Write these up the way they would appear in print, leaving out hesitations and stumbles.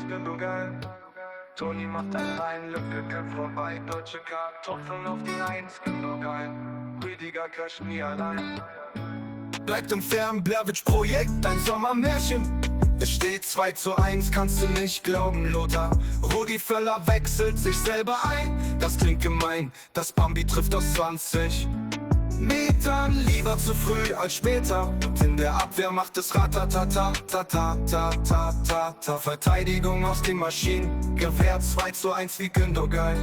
Gündogan. Toni macht einen rein, Lücke geht vorbei. Deutsche Kartoffeln auf die Eins, Gündogan. Rüdiger Kösch nie allein. Bleibt im Fern-Blair-Witz-Projekt ein Sommermärchen. Es steht 2:1, kannst du nicht glauben, Lothar. Rudi Völler wechselt sich selber ein. Das klingt gemein, das Bambi trifft aus 20 Metern. Lieber zu früh als später. Und in der Abwehr macht es Ratatata, ta-ta-ta-ta-ta-ta. Verteidigung aus den Maschinen. Gewehr 2:1 wie Gündogan.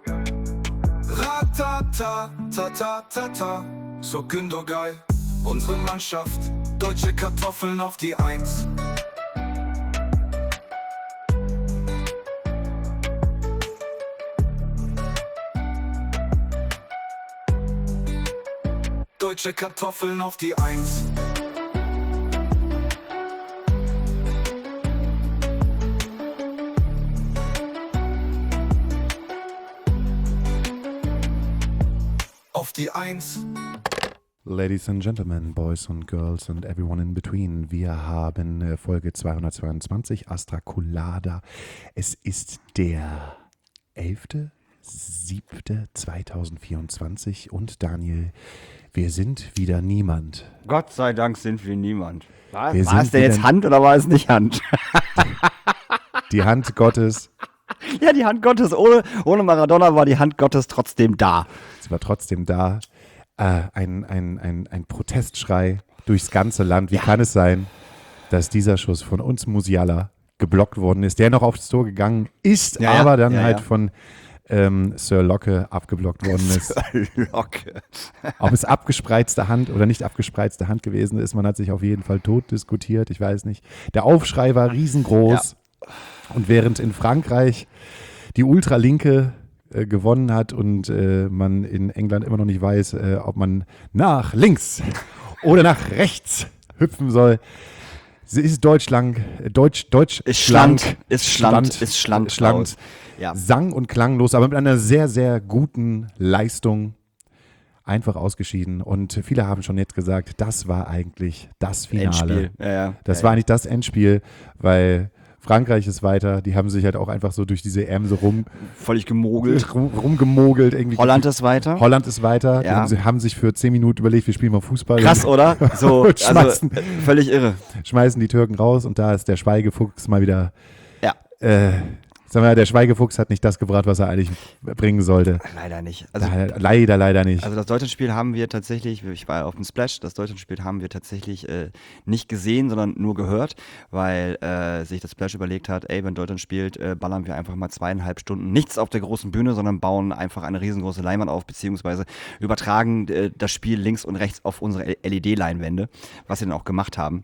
Ratata-ta-ta-ta-ta. So Gündogan. Unsere Mannschaft, deutsche Kartoffeln auf die Eins. Deutsche Kartoffeln auf die Eins. Auf die Eins. Ladies and Gentlemen, Boys and Girls and everyone in between, wir haben Folge 222, Astra Colada. Es ist der 11.07.2024 und Daniel, wir sind wieder niemand. Gott sei Dank sind wir niemand. War Wir es sind denn jetzt wieder- Hand oder war es nicht Hand? Die Hand Gottes, Ja, die Hand Gottes. Ohne Maradona war die Hand Gottes trotzdem da. sie war trotzdem da. Ein Protestschrei durchs ganze Land. Wie kann es sein, dass dieser Schuss von uns Musiala geblockt worden ist, der noch aufs Tor gegangen ist, Ja, ja. aber dann Ja, halt ja. von Sir Locke abgeblockt worden ist. Locke. Ob es abgespreizte Hand oder nicht abgespreizte Hand gewesen ist, man hat sich auf jeden Fall tot diskutiert, ich weiß nicht. Der Aufschrei war riesengroß und während in Frankreich die Ultralinke gewonnen hat und man in England immer noch nicht weiß, ob man nach links oder nach rechts hüpfen soll, ist Deutschland Ist schlank. Ist schlank. schlank, Ja. sang- und klanglos, aber mit einer sehr, sehr guten Leistung einfach ausgeschieden. Und viele haben schon jetzt gesagt, das war eigentlich das Finale. Endspiel. Ja. Das war nicht das Endspiel, weil Frankreich ist weiter. Die haben sich halt auch einfach so durch diese EM so Völlig gemogelt. rumgemogelt. Irgendwie. Holland ist weiter. Holland ist weiter. Ja. Die haben sich für 10 Minuten überlegt, wir spielen mal Fußball. Krass, oder? So, Und schmeißen- völlig irre. Schmeißen die Türken raus und da ist der Schweigefuchs mal wieder. Ja. Sagen wir, der Schweigefuchs hat nicht das gebracht, was er eigentlich bringen sollte. Leider nicht. Also, Leider nicht. Also das Deutschlandspiel haben wir tatsächlich, ich war auf dem Splash, das Deutschlandspiel haben wir tatsächlich nicht gesehen, sondern nur gehört, weil sich das Splash überlegt hat, ey, wenn Deutschland spielt, ballern wir einfach mal 2,5 Stunden nichts auf der großen Bühne, sondern bauen einfach eine riesengroße Leinwand auf, beziehungsweise übertragen das Spiel links und rechts auf unsere LED-Leinwände, was sie dann auch gemacht haben.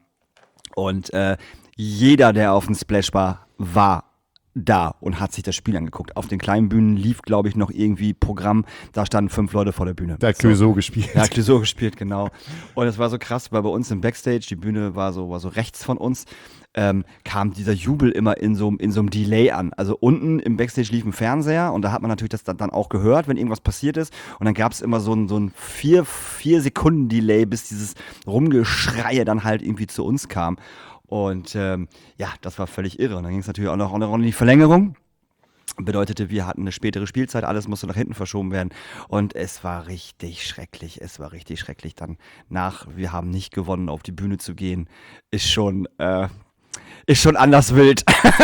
Und jeder, der auf dem Splash war da und hat sich das Spiel angeguckt. Auf den kleinen Bühnen lief, glaube ich, noch irgendwie Programm, da standen 5 Leute vor der Bühne. Da hat Clouseau gespielt. Ja, Clouseau gespielt, genau. Und es war so krass, weil bei uns im Backstage, die Bühne war so rechts von uns, kam dieser Jubel immer in so einem Delay an. Also unten im Backstage lief ein Fernseher und da hat man natürlich das dann auch gehört, wenn irgendwas passiert ist. Und dann gab es immer so ein 4 Sekunden Delay, bis dieses Rumgeschreie dann halt irgendwie zu uns kam. Und ja, das war völlig irre. Und dann ging es natürlich auch noch in die Verlängerung. Bedeutete, wir hatten eine spätere Spielzeit, alles musste nach hinten verschoben werden. Und es war richtig schrecklich. Dann wir haben nicht gewonnen, auf die Bühne zu gehen, ist schon anders wild.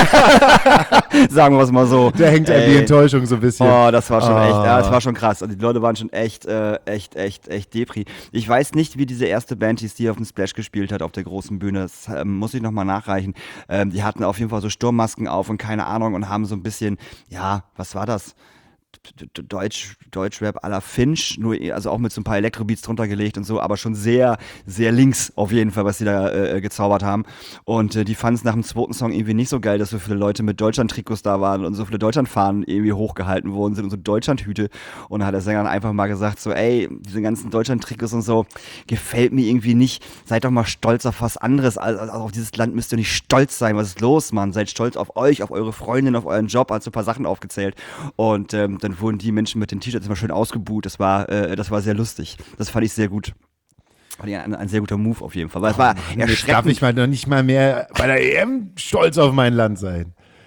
Sagen wir es mal so. Da hängt einem die Enttäuschung so ein bisschen. Oh, das war schon echt, ja, das war schon krass. Also die Leute waren schon echt Depri. Ich weiß nicht, wie diese erste Band hieß, die auf dem Splash gespielt hat, auf der großen Bühne. Das muss ich nochmal nachreichen. Die hatten auf jeden Fall so Sturmmasken auf und keine Ahnung und haben so ein bisschen, ja, was war das? Deutschrap à la Finch, nur also auch mit so ein paar Elektrobeats drunter gelegt und so, aber schon sehr, sehr links auf jeden Fall, was die da gezaubert haben. Und die fanden es nach dem zweiten Song irgendwie nicht so geil, dass so viele Leute mit Deutschland-Trikots da waren und so viele Deutschland-Fahnen irgendwie hochgehalten worden sind und so Deutschland-Hüte. Und dann hat der Sänger dann einfach mal gesagt so, ey, diese ganzen Deutschland-Trikots und so, gefällt mir irgendwie nicht. Seid doch mal stolz auf was anderes. Also auf dieses Land müsst ihr nicht stolz sein. Was ist los, Mann? Seid stolz auf euch, auf eure Freundin, auf euren Job. Hat so ein paar Sachen aufgezählt. Und dann wurden die Menschen mit den T-Shirts immer schön ausgebuht. Das war sehr lustig. Das fand ich sehr gut. Ein sehr guter Move auf jeden Fall. Weil es war Jetzt darf erschreckend. ich mal noch nicht mal mehr bei der EM stolz auf mein Land sein.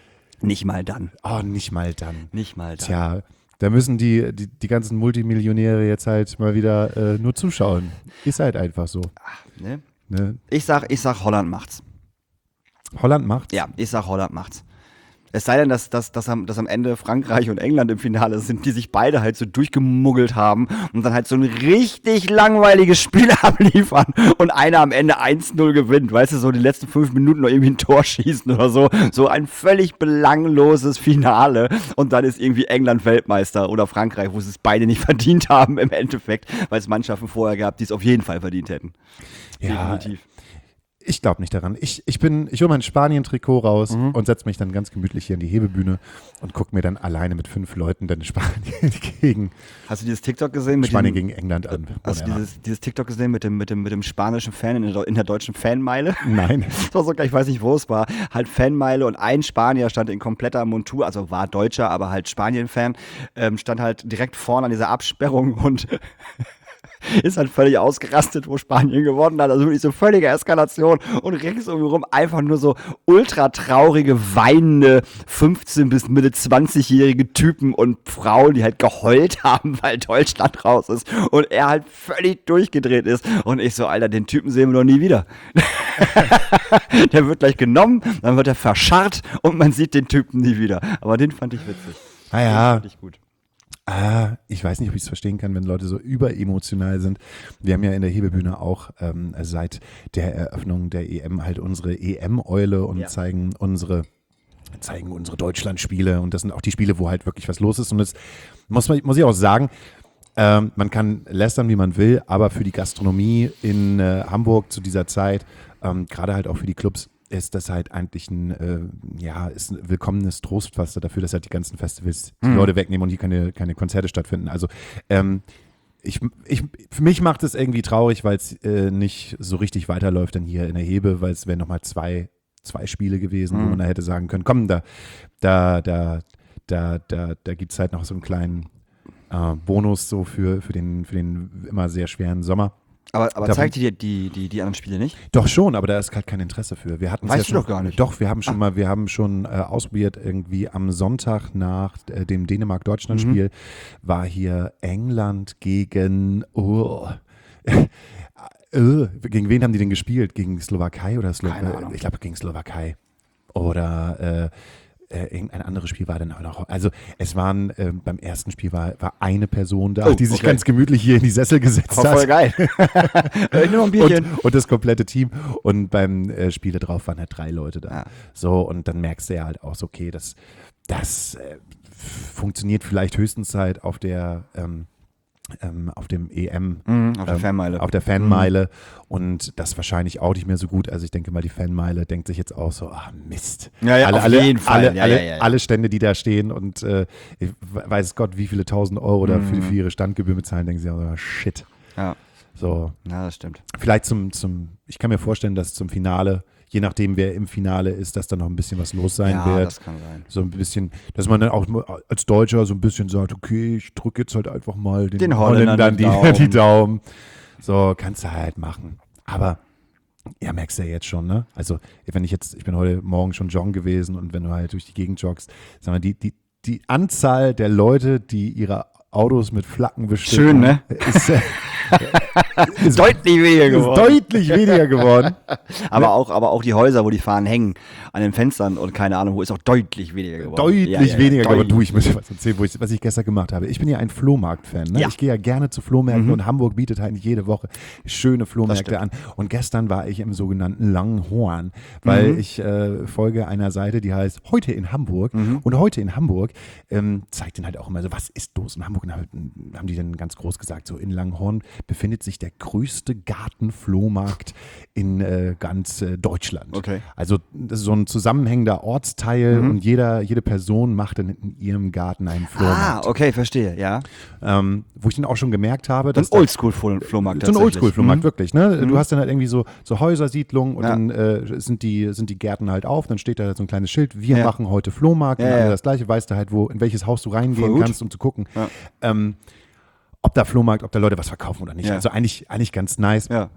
Nicht mal dann. Oh, nicht mal dann. Nicht mal dann. Tja, da müssen die ganzen Multimillionäre jetzt halt mal wieder nur zuschauen. Ist halt einfach so. Ne? Ne? Ich sag, Holland macht's. Holland macht's? Ja, ich sag, Holland macht's. Es sei denn, dass am Ende Frankreich und England im Finale sind, die sich beide halt so durchgemuggelt haben und dann halt so ein richtig langweiliges Spiel abliefern und einer am Ende 1-0 gewinnt. Weißt du, so die letzten 5 Minuten noch irgendwie ein Tor schießen oder so. So ein völlig belangloses Finale und dann ist irgendwie England Weltmeister oder Frankreich, wo sie es beide nicht verdient haben im Endeffekt, weil es Mannschaften vorher gab, die es auf jeden Fall verdient hätten. Ja, Definitiv. ich glaube nicht daran. Ich hole mein Spanien-Trikot raus und setze mich dann ganz gemütlich hier in die Hebebühne und gucke mir dann alleine mit 5 Leuten dann Spanien gegen Hast du dieses TikTok gesehen? Mit Spanien diesem, gegen England an. hast du dieses TikTok gesehen mit dem spanischen Fan in der deutschen Fanmeile? Nein. Das war sogar, ich weiß nicht, wo es war, halt Fanmeile und ein Spanier stand in kompletter Montur, also war Deutscher, aber halt Spanien-Fan, stand halt direkt vorne an dieser Absperrung und ist halt völlig ausgerastet, wo Spanien gewonnen hat. Also wirklich so völlige Eskalation und ringsum einfach nur so ultra traurige, weinende 15- bis Mitte 20-jährige Typen und Frauen, die halt geheult haben, weil Deutschland raus ist und er halt völlig durchgedreht ist. Und ich so, Alter, den Typen sehen wir noch nie wieder. Der wird gleich genommen, dann wird er verscharrt und man sieht den Typen nie wieder. Aber den fand ich witzig. Naja. Den fand ich gut. Ich weiß nicht, ob ich es verstehen kann, wenn Leute so überemotional sind. Wir haben ja in der Hebebühne auch seit der Eröffnung der EM halt unsere EM-Eule und zeigen unsere Deutschland-Spiele. Und das sind auch die Spiele, wo halt wirklich was los ist. Und das muss ich auch sagen, man kann lästern, wie man will, aber für die Gastronomie in Hamburg zu dieser Zeit, gerade halt auch für die Clubs, ist das halt eigentlich ist ein willkommenes Trostpflaster dafür, dass halt die ganzen Festivals die Leute wegnehmen und hier keine Konzerte stattfinden. Also für mich macht es irgendwie traurig, weil es nicht so richtig weiterläuft dann hier in der Hebe, weil es wären nochmal zwei Spiele gewesen, wo man da hätte sagen können, komm, da gibt es halt noch so einen kleinen Bonus so für den immer sehr schweren Sommer. Aber zeigt dir die anderen Spiele nicht? Doch schon, aber da ist halt kein Interesse für. Wir hatten Weißt du doch gar nicht. Doch, wir haben schon ausprobiert, irgendwie am Sonntag nach dem Dänemark-Deutschland-Spiel war hier England gegen gegen wen haben die denn gespielt? Gegen Slowakei oder Keine Ahnung. Ich glaube gegen Slowakei. Oder irgendein anderes Spiel war dann auch noch. Also es waren, beim ersten Spiel war eine Person da, die sich ganz gemütlich hier in die Sessel gesetzt hat. Voll geil. Ich nehme noch ein Bierchen. Und das komplette Team. Und beim Spiel drauf waren halt 3 Leute da. Ja. So, und dann merkst du ja halt auch so, okay, das funktioniert vielleicht höchstens halt auf dem EM, Auf der Fanmeile. auf der Fanmeile und das wahrscheinlich auch nicht mehr so gut. Also ich denke mal, die Fanmeile denkt sich jetzt auch so, Mist. Ja, auf jeden Fall. Alle Stände, die da stehen und ich weiß Gott, wie viele 1.000 Euro da für ihre Standgebühr bezahlen, denken sie auch so, shit. Ja. So. Ja, das stimmt. Vielleicht ich kann mir vorstellen, dass zum Finale, je nachdem wer im Finale ist, dass da noch ein bisschen was los sein Ja, wird. das kann sein. So ein bisschen, dass man dann auch als Deutscher so ein bisschen sagt, okay, ich drücke jetzt halt einfach mal den Holländern die Daumen. So, kannst du halt machen. Aber ja, merkst du ja jetzt schon, ne? Also, ich bin heute Morgen schon joggen gewesen und wenn du halt durch die Gegend joggst, sag mal, die Anzahl der Leute, die ihre Autos mit Flaggen bestücken, Schön, ne? ist Deutlich weniger geworden. deutlich weniger geworden. Aber auch die Häuser, wo die Fahnen hängen, an den Fenstern und keine Ahnung, wo ist auch deutlich weniger geworden. Deutlich weniger geworden. Du, deutlich. ich muss dir was erzählen, was ich gestern gemacht habe. Ich bin ja ein Flohmarkt-Fan. Ne? Ja. Ich gehe ja gerne zu Flohmärkten und Hamburg bietet halt nicht jede Woche schöne Flohmärkte an. Und gestern war ich im sogenannten Langhorn, weil ich folge einer Seite, die heißt Heute in Hamburg. Und Heute in Hamburg zeigt dann halt auch immer so, was ist los in Hamburg? Und haben die dann ganz groß gesagt, so in Langhorn befindet sich der größte Gartenflohmarkt in ganz Deutschland. Okay. Also das ist so ein zusammenhängender Ortsteil und jede Person macht dann in ihrem Garten einen Flohmarkt. Okay, verstehe, ja. Wo ich dann auch schon gemerkt habe, dass So ein Oldschool-Flohmarkt so ein Oldschool-Flohmarkt, wirklich. Ne? Mhm. Du hast dann halt irgendwie so Häusersiedlungen und dann sind die Gärten halt auf, dann steht da so ein kleines Schild, wir machen heute Flohmarkt und alle das Gleiche, weißt du halt, in welches Haus du reingehen kannst, um zu gucken, ob da Leute was verkaufen oder nicht. Ja. Also eigentlich ganz nice. Ja.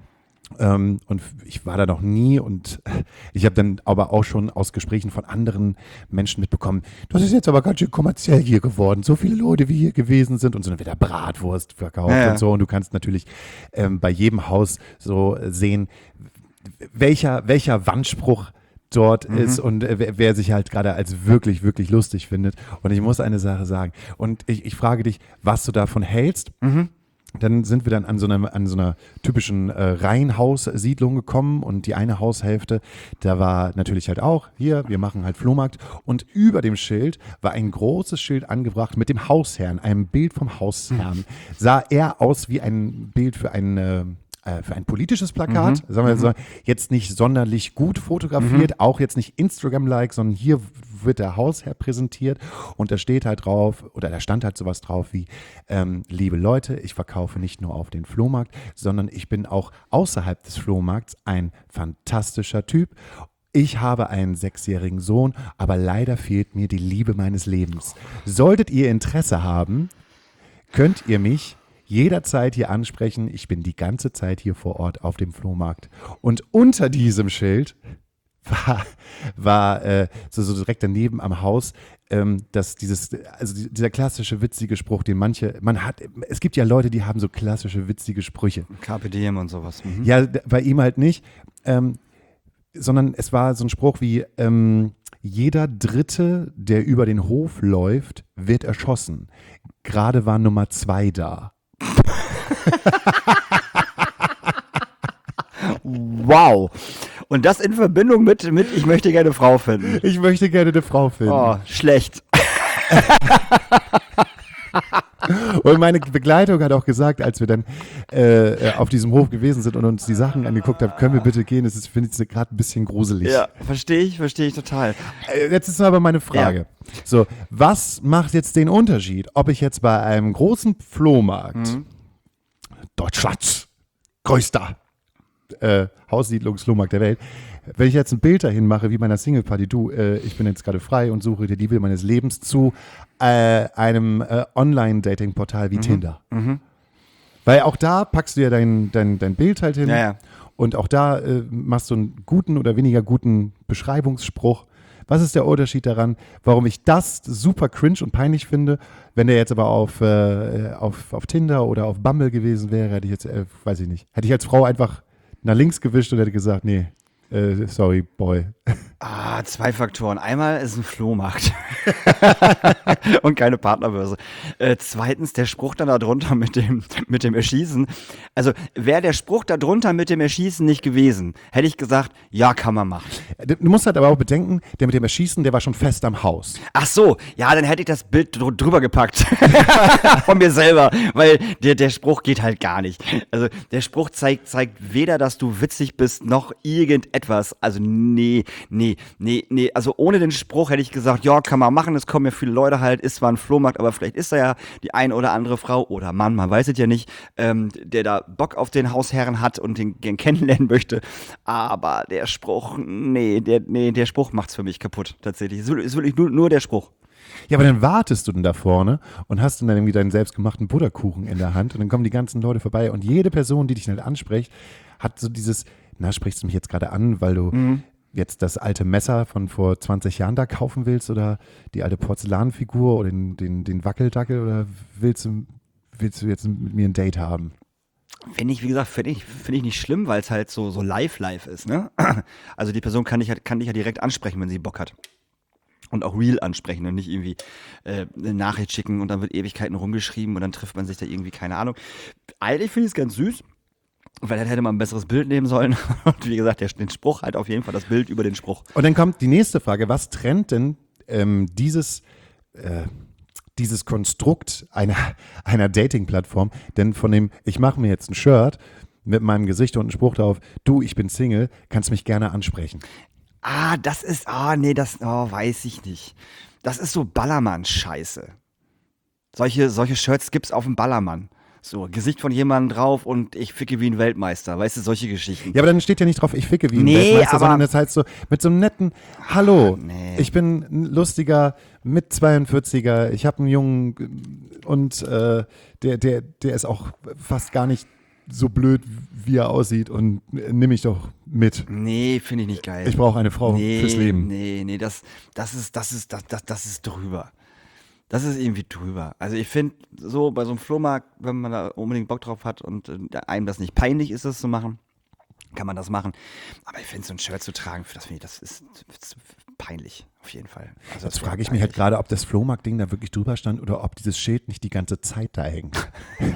Und ich war da noch nie und ich habe dann aber auch schon aus Gesprächen von anderen Menschen mitbekommen, das ist jetzt aber ganz schön kommerziell hier geworden. So viele Leute wie hier gewesen sind und so dann wird da Bratwurst verkauft und so. Und du kannst natürlich bei jedem Haus so sehen, welcher Wandspruch dort ist und wer sich halt gerade als wirklich, wirklich lustig findet. Und ich muss eine Sache sagen. Und ich frage dich, was du davon hältst. Dann sind wir dann an so einer typischen Reihenhaussiedlung gekommen und die eine Haushälfte, da war natürlich halt auch, hier, wir machen halt Flohmarkt und über dem Schild war ein großes Schild angebracht mit dem Hausherrn, einem Bild vom Hausherrn. Sah eher aus wie ein Bild für ein politisches Plakat, sagen wir so, jetzt nicht sonderlich gut fotografiert, auch jetzt nicht Instagram-like, sondern hier wird der Hausherr präsentiert und da steht halt drauf, oder da stand halt sowas drauf wie, liebe Leute, ich verkaufe nicht nur auf den Flohmarkt, sondern ich bin auch außerhalb des Flohmarkts ein fantastischer Typ. Ich habe einen 6-jährigen Sohn, aber leider fehlt mir die Liebe meines Lebens. Solltet ihr Interesse haben, könnt ihr mich jederzeit hier ansprechen. Ich bin die ganze Zeit hier vor Ort auf dem Flohmarkt. Und unter diesem Schild war so direkt daneben am Haus, dieser klassische witzige Spruch, den es gibt ja Leute, die haben so klassische witzige Sprüche. Carpe diem und sowas. Ja, bei ihm halt nicht, sondern es war so ein Spruch wie, jeder Dritte, der über den Hof läuft, wird erschossen. Gerade war Nummer 2 da. Wow. Und das in Verbindung mit ich möchte gerne eine Frau finden. Ich möchte gerne eine Frau finden. Oh, schlecht. Und meine Begleitung hat auch gesagt, als wir dann auf diesem Hof gewesen sind und uns die Sachen angeguckt haben, können wir bitte gehen, das finde ich gerade ein bisschen gruselig. Ja, verstehe ich total. Jetzt ist aber meine Frage. Ja. So, was macht jetzt den Unterschied, ob ich jetzt bei einem großen Flohmarkt, Deutschlands größter Haussiedlungsflohmarkt der Welt, wenn ich jetzt ein Bild dahin mache, wie meiner Singleparty, ich bin jetzt gerade frei und suche die Liebe meines Lebens zu einem Online-Dating-Portal wie Tinder. Weil auch da packst du ja dein Bild halt hin und auch da machst du einen guten oder weniger guten Beschreibungsspruch. Was ist der Unterschied daran, warum ich das super cringe und peinlich finde, wenn der jetzt aber auf Tinder oder auf Bumble gewesen wäre, hätte ich jetzt, weiß ich nicht, hätte ich als Frau einfach nach links gewischt und hätte gesagt, nee, sorry, boy. 2 Faktoren. Einmal ist ein Flohmarkt und keine Partnerbörse. Zweitens, der Spruch dann darunter mit dem Erschießen. Also wäre der Spruch darunter mit dem Erschießen nicht gewesen, hätte ich gesagt, ja, kann man machen. Du musst halt aber auch bedenken, der mit dem Erschießen, der war schon fest am Haus. Ach so, ja, dann hätte ich das Bild drüber gepackt von mir selber, weil der Spruch geht halt gar nicht. Also der Spruch zeigt weder, dass du witzig bist, noch irgendetwas. Also nee. Also ohne den Spruch hätte ich gesagt, ja, kann man machen, es kommen ja viele Leute halt, ist zwar ein Flohmarkt, aber vielleicht ist da ja die ein oder andere Frau oder Mann, man weiß es ja nicht, der da Bock auf den Hausherren hat und den gern kennenlernen möchte. Aber der Spruch, der Spruch macht's für mich kaputt, tatsächlich. Es ist wirklich nur der Spruch. Ja, aber dann wartest du denn da vorne und hast dann irgendwie deinen selbstgemachten Butterkuchen in der Hand und dann kommen die ganzen Leute vorbei und jede Person, die dich halt anspricht, hat so dieses, sprichst du mich jetzt gerade an, weil du jetzt das alte Messer von vor 20 Jahren da kaufen willst oder die alte Porzellanfigur oder den Wackeldackel oder willst du jetzt mit mir ein Date haben? Finde ich nicht schlimm, weil es halt so live ist, ne? Also die Person kann dich ja direkt ansprechen, wenn sie Bock hat. Und auch real ansprechen und nicht irgendwie eine Nachricht schicken und dann wird Ewigkeiten rumgeschrieben und dann trifft man sich da irgendwie, keine Ahnung. Eigentlich finde ich es ganz süß. Weil dann hätte man ein besseres Bild nehmen sollen. Und wie gesagt, den Spruch halt auf jeden Fall, das Bild über den Spruch. Und dann kommt die nächste Frage. Was trennt denn dieses Konstrukt einer Dating-Plattform denn von dem, ich mache mir jetzt ein Shirt mit meinem Gesicht und einem Spruch drauf, du, ich bin Single, kannst mich gerne ansprechen. Weiß ich nicht. Das ist so Ballermann-Scheiße. Solche Shirts gibt's auf dem Ballermann. So, Gesicht von jemandem drauf und ich ficke wie ein Weltmeister. Weißt du, solche Geschichten. Ja, aber dann steht ja nicht drauf, ich ficke wie ein Weltmeister, sondern das heißt so, mit so einem netten Hallo, ich bin ein lustiger mit 42er, ich habe einen Jungen und der ist auch fast gar nicht so blöd, wie er aussieht und nimm mich doch mit. Nee, finde ich nicht geil. Ich brauche eine Frau fürs Leben. Nee, das ist drüber. Das ist irgendwie drüber. Also ich finde, so bei so einem Flohmarkt, wenn man da unbedingt Bock drauf hat und einem das nicht peinlich ist, das zu machen, kann man das machen. Aber ich finde, so ein Shirt zu tragen, das ist peinlich, auf jeden Fall. Also Jetzt frage ich mich halt gerade, ob das Flohmarkt-Ding da wirklich drüber stand oder ob dieses Schild nicht die ganze Zeit da hängt.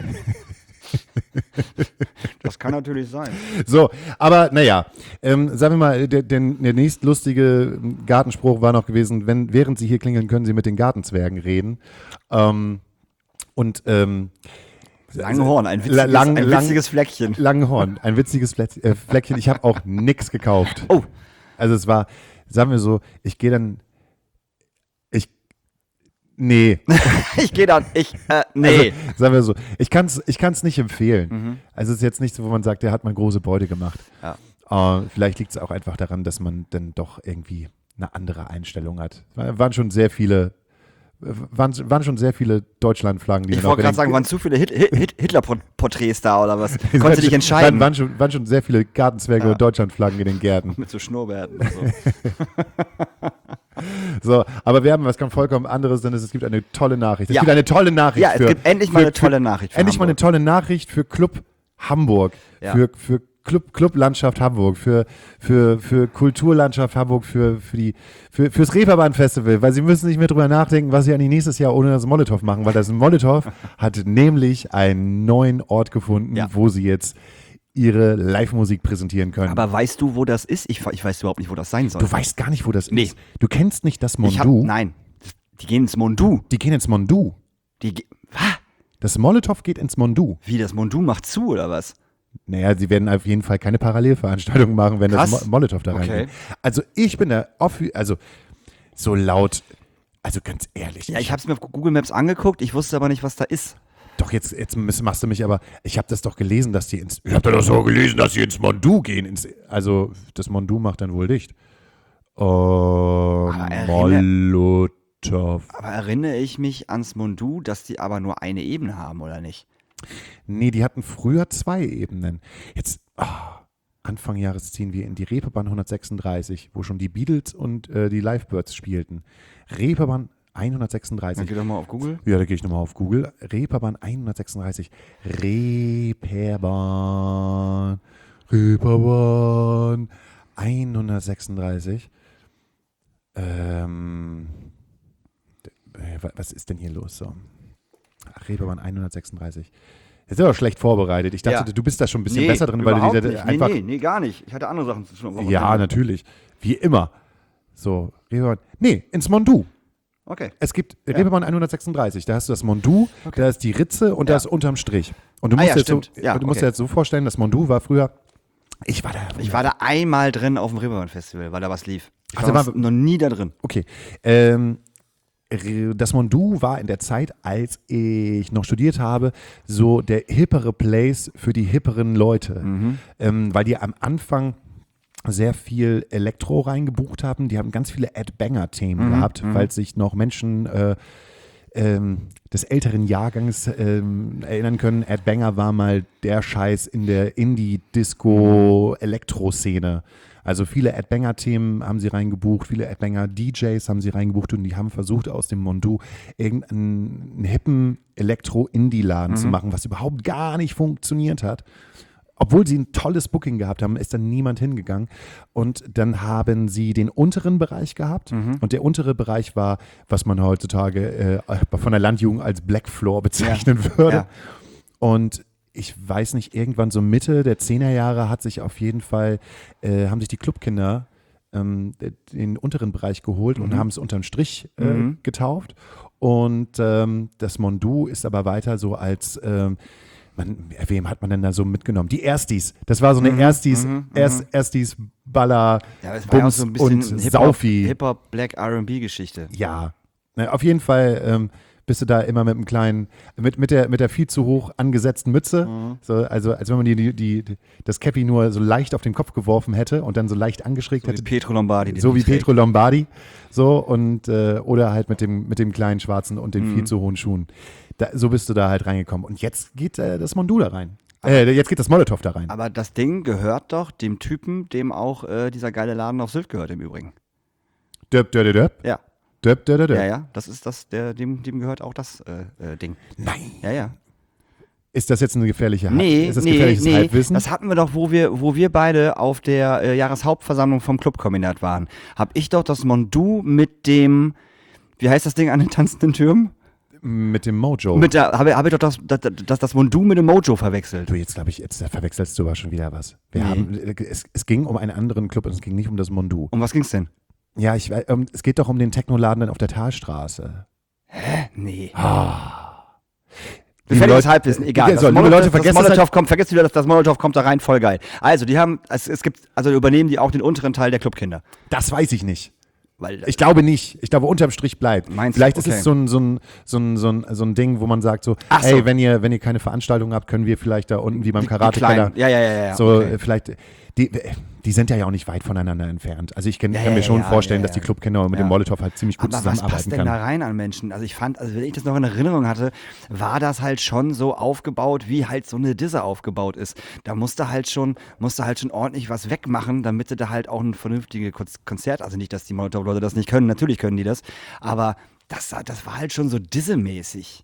Das kann natürlich sein. So, aber naja, sagen wir mal, der nächstlustige Gartenspruch war noch gewesen, während Sie hier klingeln, können Sie mit den Gartenzwergen reden. Langhorn, ein witziges Fleckchen. Langhorn, ein witziges Fleckchen. Ich habe auch nichts gekauft. Oh. Also es war, sagen wir so, nee. Nee. Also, sagen wir so, ich kann's nicht empfehlen. Also es ist jetzt nicht so, wo man sagt, der hat mal große Beute gemacht. Ja. Vielleicht liegt es auch einfach daran, dass man dann doch irgendwie eine andere Einstellung hat. Waren schon sehr viele Deutschlandflaggen, die Ich wollte gerade sagen, waren zu viele Hitler-Porträts da oder was? Konntest du dich entscheiden? Waren schon sehr viele Gartenzwerge und Deutschlandflaggen in den Gärten. Mit so Schnurrbärten und so. So, aber wir haben was ganz vollkommen anderes, denn es gibt eine tolle Nachricht. Es Ja. gibt eine tolle Nachricht. Ja, es gibt endlich mal eine tolle Nachricht für Endlich mal eine Hamburg. tolle Nachricht für Club Hamburg. Ja. Für Clublandschaft Hamburg, für Kulturlandschaft Hamburg, fürs Reeperbahn-Festival, weil sie müssen nicht mehr drüber nachdenken, was sie eigentlich nächstes Jahr ohne das Molotow machen, weil das Molotow hat nämlich einen neuen Ort gefunden, wo sie jetzt ihre Live-Musik präsentieren können. Aber weißt du, wo das ist? Ich weiß überhaupt nicht, wo das sein soll. Du weißt gar nicht, wo das Nee. ist. Du kennst nicht das Mondu. Nein. Die gehen ins Mondu. Die gehen ins Mondu. Was? Das Molotow geht ins Mondu. Wie, das Mondu macht zu, oder was? Naja, sie werden auf jeden Fall keine Parallelveranstaltung machen, wenn Krass. das Molotow da reingeht. Also ich bin da so laut, also ganz ehrlich. Ja, ich habe es mir auf Google Maps angeguckt, ich wusste aber nicht, was da ist. Doch, jetzt machst du mich aber, ich habe das doch gelesen, dass die ich habe doch so gelesen, dass sie ins Mondu gehen. Also das Mondu macht dann wohl dicht. Molotow. Aber erinnere ich mich ans Mondu, dass die aber nur eine Ebene haben, oder nicht? Nee, die hatten früher 2 Ebenen. Jetzt, Anfang Jahres ziehen wir in die Reeperbahn 136, wo schon die Beatles und die Livebirds spielten. Reeperbahn 136. Dann geh doch mal auf Google. Ja, da gehe ich nochmal auf Google. Reeperbahn 136. Reeperbahn 136. Was ist denn hier los? So. Reeperbahn 136. Jetzt sind wir schlecht vorbereitet. Ich dachte, du bist da schon ein bisschen besser drin, weil du nicht. einfach. Nee, gar nicht. Ich hatte andere Sachen zu tun. Ja, natürlich. Wie immer. So, Reeperbahn. Nee, ins Mondu. Okay. Es gibt Reeperbahn 136. Da hast du das Mondu, da ist die Ritze und da ist unterm Strich. Und du musst, dir jetzt so vorstellen, das Mondu war früher. Ich war da einmal drin auf dem Reeperbahn-Festival, weil da was lief. Ich Ach, da war war- noch nie da drin. Okay. Das Mondu war in der Zeit, als ich noch studiert habe, so der hippere Place für die hipperen Leute. Weil die am Anfang sehr viel Elektro reingebucht haben. Die haben ganz viele Ed Banger-Themen gehabt, weil sich noch Menschen des älteren Jahrgangs erinnern können. Ed Banger war mal der Scheiß in der Indie-Disco-Elektro-Szene. Also viele Ed Banger-Themen haben sie reingebucht, viele Ed Banger-DJs haben sie reingebucht und die haben versucht, aus dem Mondu irgendeinen hippen Elektro-Indie-Laden zu machen, was überhaupt gar nicht funktioniert hat. Obwohl sie ein tolles Booking gehabt haben, ist dann niemand hingegangen. Und dann haben sie den unteren Bereich gehabt. Und der untere Bereich war, was man heutzutage von der Landjugend als Black Floor bezeichnen würde. Ja. Und ich weiß nicht, irgendwann so Mitte der 10er Jahre hat sich auf jeden Fall, haben sich die Clubkinder den unteren Bereich geholt und haben es unterm Strich getauft. Und das Mondu ist aber weiter so als wem hat man denn da so mitgenommen? Die Erstis. Das war so eine Erstis Baller, Ja, es war ja auch Bums so ein bisschen und Saufi. Hip-Hop, Black R&B-Geschichte. Ja. Auf jeden Fall bist du da immer mit einem kleinen, mit der viel zu hoch angesetzten Mütze. So, also als wenn man das Cappy nur so leicht auf den Kopf geworfen hätte und dann so leicht angeschrägt So wie hätte. Pietro Lombardi. So wie Pietro Lombardi. So und oder halt mit dem kleinen schwarzen und den viel zu hohen Schuhen. So bist du da halt reingekommen. Und jetzt geht das Mondu da rein. Jetzt geht das Molotow da rein. Aber das Ding gehört doch dem Typen, dem auch dieser geile Laden auf Sylt gehört im Übrigen. Döp, döp, döp. Ja. Döp, döp, döp. Ja, das ist dem gehört auch das Ding. Nein. Ja. Ist das jetzt eine gefährliche Nee, Ist das gefährliches Halbwissen? das hatten wir doch, wo wir beide auf der Jahreshauptversammlung vom Clubkombinat waren. Hab ich doch das Mondu mit dem, wie heißt das Ding an den tanzenden Türmen? Mit dem Mojo. Habe ich doch das Mondu mit dem Mojo verwechselt. Du, jetzt glaube ich, jetzt verwechselst du aber schon wieder was. Es ging um einen anderen Club und es ging nicht um das Mondu. Um was ging's denn? Ja, es geht doch um den Technoladen auf der Talstraße. Nee. Liebe Gefährliches Leute- Halbwissen, egal. So, liebe Leute, vergesst das halt- kommt, vergesst wieder, das Molotow kommt da rein, voll geil. Also, übernehmen die auch den unteren Teil der Clubkinder. Das weiß ich nicht. Weil, Ich glaube nicht. Ich glaube, unterm Strich bleibt. Meinst du? Vielleicht ist Okay. es so ein Ding, wo man sagt so, Ach so. hey, wenn ihr keine Veranstaltung habt, können wir vielleicht da unten wie beim Karate-Keller. Ja. So, okay. vielleicht, die sind ja auch nicht weit voneinander entfernt. Also ich kann Ja, mir ja, schon ja, vorstellen, ja, dass die ja. Clubkinder mit Ja. dem Molotow halt ziemlich gut Aber was passt zusammenarbeiten denn können. da rein an Menschen? Also wenn ich das noch in Erinnerung hatte, war das halt schon so aufgebaut, wie halt so eine Disse aufgebaut ist. Da musste halt schon ordentlich was wegmachen, damit du da halt auch ein vernünftiges Konzert, also nicht, dass die Molotow-Leute das nicht können, natürlich können die das, aber das war halt schon so Disse-mäßig.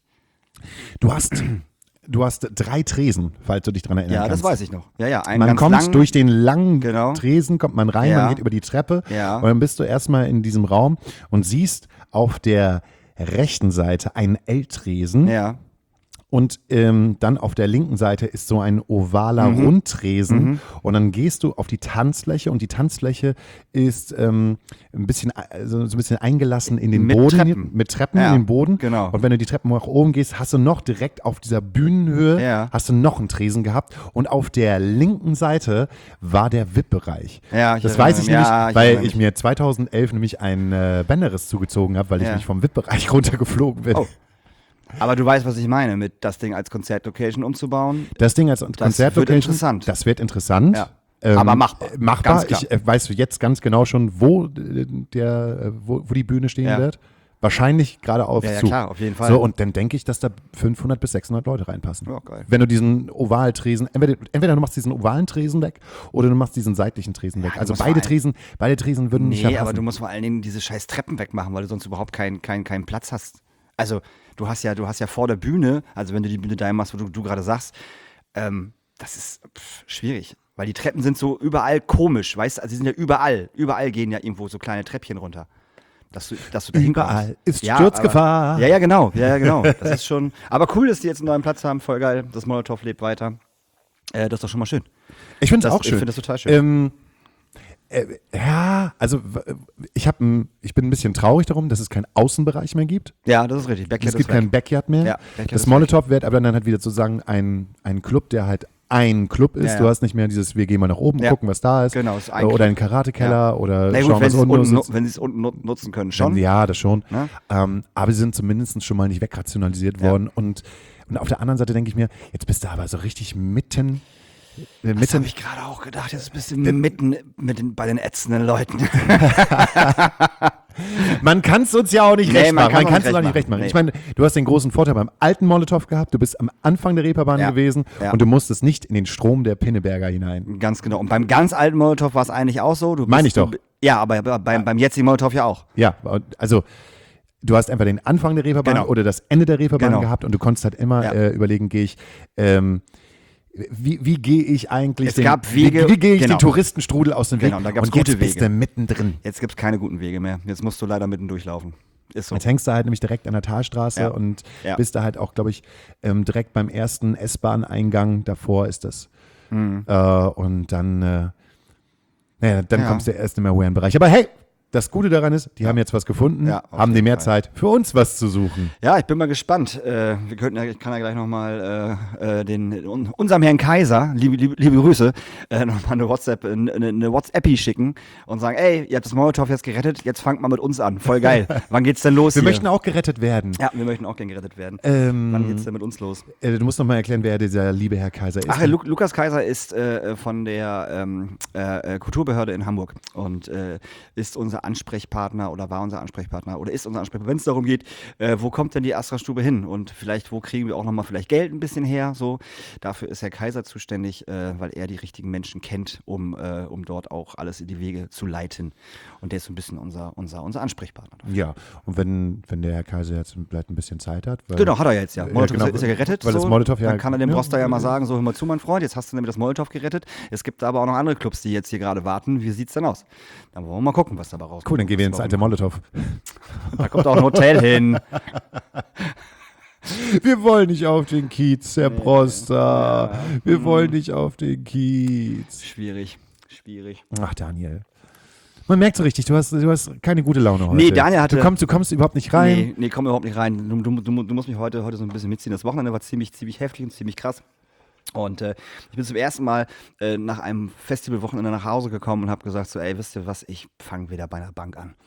Du hast 3 Tresen, falls du dich dran erinnern Ja, kannst. das weiß ich noch. Ja, einen Man ganz kommt langen, durch den langen Genau. Tresen, kommt man rein, Ja. man geht über die Treppe Ja. und dann bist du erstmal in diesem Raum und siehst auf der rechten Seite einen L-Tresen Ja. und dann auf der linken Seite ist so ein ovaler Rundtresen und dann gehst du auf die Tanzfläche und die Tanzfläche ist ein bisschen eingelassen in den Mit Boden, Treppen. mit Treppen Ja, in den Boden. genau. Und wenn du die Treppen nach oben gehst, hast du noch direkt auf dieser Bühnenhöhe Ja. hast du noch einen Tresen gehabt und auf der linken Seite war der VIP-Bereich. Ja, ich das erinnere weiß ich mich. nämlich, Ja, ich weil erinnere ich mir 2011 nämlich ein Bänderriss zugezogen habe, weil ich Ja. nicht vom VIP-Bereich runtergeflogen bin. Oh. Aber du weißt, was ich meine, mit das Ding als Konzertlocation umzubauen. Das Ding als Konzertlocation, wird interessant. Das wird interessant. Ja. Aber machbar. Machbar. Ganz klar. Ich weiß jetzt ganz genau schon, wo die Bühne stehen Ja. wird. Wahrscheinlich geradeaus Ja, zu. klar, auf jeden Fall. So, und dann denke ich, dass da 500 bis 600 Leute reinpassen. Ja, geil. Wenn du diesen Ovaltresen, entweder du machst diesen ovalen Tresen weg oder du machst diesen seitlichen Tresen weg. du Also musst beide vor Tresen würden nicht Nee, mehr aber passen. du musst vor allen Dingen diese scheiß Treppen wegmachen, weil du sonst überhaupt keinen Platz hast. Also du hast ja vor der Bühne, also wenn du die Bühne dahin machst, wo du gerade sagst, das ist schwierig. Weil die Treppen sind so überall komisch, weißt du? Also die sind ja überall. Überall gehen ja irgendwo so kleine Treppchen runter. Dass du da hinkommst. Überall ist Sturzgefahr. Aber, ja, genau. Das ist schon. Aber cool, dass die jetzt einen neuen Platz haben, voll geil. Das Molotow lebt weiter. Das ist doch schon mal schön. Ich finde es auch schön. Ich finde das total schön. Ja, also ich bin ein bisschen traurig darum, dass es keinen Außenbereich mehr gibt. Ja, das ist richtig. Backyard Es gibt ist weg. keinen Backyard mehr. Ja, Backyard Das ist Molotow wird aber dann halt wieder sozusagen ein Club, der halt ein Club ist. Ja, ja. Du hast nicht mehr dieses, wir gehen mal nach oben, Ja. gucken, was da ist. Genau, ist ein Oder Club. einen Karatekeller oder Na schauen, gut, was unten ist. wenn sie es unten nutzen können, schon. Ja, das schon. Ja. Aber sie sind zumindest schon mal nicht wegrationalisiert Ja. worden. Und auf der anderen Seite denke ich mir, jetzt bist du aber so richtig mitten. Das habe ich gerade auch gedacht. Jetzt bist du mitten bei den ätzenden Leuten. Man kann es uns ja auch nicht Nee, recht man machen. kann Man auch kann es nicht uns auch nicht recht recht machen. machen. Ich meine, du hast den großen Vorteil beim alten Molotow gehabt. Du bist am Anfang der Reeperbahn Ja. gewesen Ja. und du musstest nicht in den Strom der Pinneberger hinein. Ganz genau. Und beim ganz alten Molotow war es eigentlich auch so. Meine ich doch. Ja, aber beim jetzigen Molotow ja auch. Ja, also du hast einfach den Anfang der Reeperbahn Genau. oder das Ende der Reeperbahn Genau. gehabt und du konntest halt immer Ja. überlegen, gehe ich wie gehe ich eigentlich Es gab Wege, wie gehe ich genau. den Touristenstrudel aus dem Weg? Genau, da gab's und jetzt gute bist Wege. du mittendrin. Jetzt gibt es keine guten Wege mehr. Jetzt musst du leider mitten durchlaufen. Ist so. Jetzt hängst du halt nämlich direkt an der Talstraße Ja. und Ja. bist da halt auch, glaube ich, direkt beim ersten S-Bahn-Eingang. Davor ist das. Und dann, dann Ja. kommst du erst im Aware-Bereich. Aber hey, das Gute daran ist, die haben jetzt was gefunden, Ja, auf haben die jeden mehr Fall. Zeit, für uns was zu suchen. Ja, ich bin mal gespannt. Ich kann ja gleich nochmal unserem Herrn Kaiser, liebe Grüße, nochmal eine WhatsApp schicken und sagen, ey, ihr habt das Molotow jetzt gerettet, jetzt fangt mal mit uns an. Voll geil. Wann geht's denn los Wir hier? möchten auch gerettet werden. Ja, wir möchten auch gern gerettet werden. Wann geht's denn mit uns los? Du musst noch mal erklären, wer dieser liebe Herr Kaiser ist. Ach, Lukas Kaiser ist von der Kulturbehörde in Hamburg und ist unser Ansprechpartner oder war unser Ansprechpartner oder ist unser Ansprechpartner, wenn es darum geht, wo kommt denn die Astra-Stube hin und vielleicht, wo kriegen wir auch nochmal vielleicht Geld ein bisschen her, so. Dafür ist Herr Kaiser zuständig, weil er die richtigen Menschen kennt, um dort auch alles in die Wege zu leiten. Und der ist so ein bisschen unser Ansprechpartner. Ja, und wenn der Herr Kaiser jetzt vielleicht ein bisschen Zeit hat. Weil, Genau, hat er jetzt, ja. Molotow genau, ist ja gerettet. weil das Molotow ja. Dann kann er dem Roster ja mal sagen, so, hör mal zu, mein Freund, jetzt hast du nämlich das Molotow gerettet. Es gibt aber auch noch andere Clubs, die jetzt hier gerade warten. Wie sieht's denn aus? Dann wollen wir mal gucken, was dabei rauskommt. Cool, dann gehen wir ins alte Molotow. Da kommt auch ein Hotel hin. Wir wollen nicht auf den Kiez, Herr Broster. Wir wollen nicht auf den Kiez. Schwierig. Ach, Daniel. Man merkt so richtig, du hast keine gute Laune heute. Nee, Daniel hatte... Du kommst überhaupt nicht rein. Nee, komm überhaupt nicht rein. Du musst mich heute so ein bisschen mitziehen. Das Wochenende war ziemlich heftig und ziemlich krass. Und ich bin zum ersten Mal nach einem Festivalwochenende nach Hause gekommen und habe gesagt so, ey, wisst ihr was, ich fange wieder bei einer Bank an.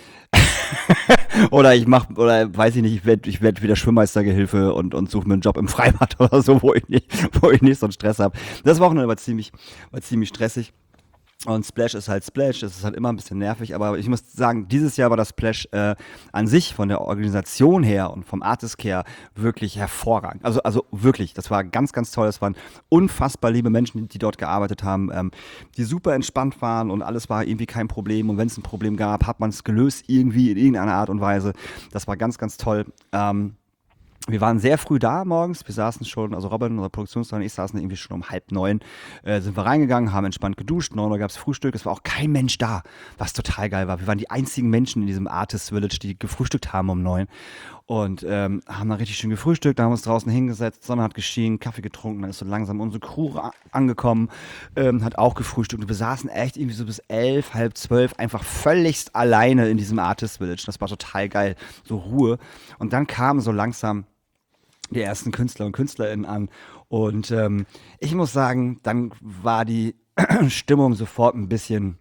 oder weiß ich nicht, ich werd wieder Schwimmmeistergehilfe und suche mir einen Job im Freibad oder so, wo ich nicht so einen Stress habe. Das Wochenende war ziemlich stressig. Und Splash ist halt Splash, das ist halt immer ein bisschen nervig, aber ich muss sagen, dieses Jahr war das Splash an sich von der Organisation her und vom Artist Care wirklich hervorragend. Also wirklich, das war ganz, ganz toll. Es waren unfassbar liebe Menschen, die dort gearbeitet haben, die super entspannt waren und alles war irgendwie kein Problem. Und wenn es ein Problem gab, hat man es gelöst irgendwie in irgendeiner Art und Weise. Das war ganz, ganz toll. Wir waren sehr früh da morgens, wir saßen schon, also Robin, unser Produktionsleiter und ich saßen irgendwie schon um 8:30, sind wir reingegangen, haben entspannt geduscht, 9 Uhr gab es Frühstück, es war auch kein Mensch da, was total geil war. Wir waren die einzigen Menschen in diesem Artist Village, die gefrühstückt haben um 9 und haben dann richtig schön gefrühstückt, da haben wir uns draußen hingesetzt, Sonne hat geschienen, Kaffee getrunken, dann ist so langsam unsere Crew angekommen, hat auch gefrühstückt und wir saßen echt irgendwie so bis 11, halb 12 einfach völligst alleine in diesem Artist Village, das war total geil, so Ruhe und dann kam so langsam die ersten Künstler und Künstlerinnen an. Und ich muss sagen, dann war die Stimmung sofort ein bisschen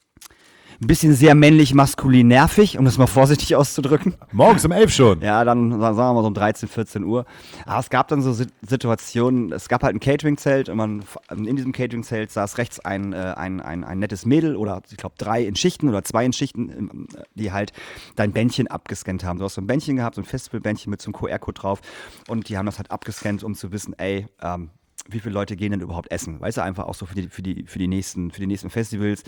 sehr männlich-maskulin nervig, um das mal vorsichtig auszudrücken. Morgens um 11 schon. Ja, dann sagen wir mal so um 13, 14 Uhr. Aber es gab dann so Situationen, es gab halt ein Catering-Zelt und in diesem Catering-Zelt saß rechts ein nettes Mädel oder ich glaube 3 in Schichten oder 2 in Schichten, die halt dein Bändchen abgescannt haben. Du hast so ein Bändchen gehabt, so ein Festivalbändchen mit so einem QR-Code drauf und die haben das halt abgescannt, um zu wissen, ey, wie viele Leute gehen denn überhaupt essen? Weißt du, einfach auch so für die nächsten Festivals.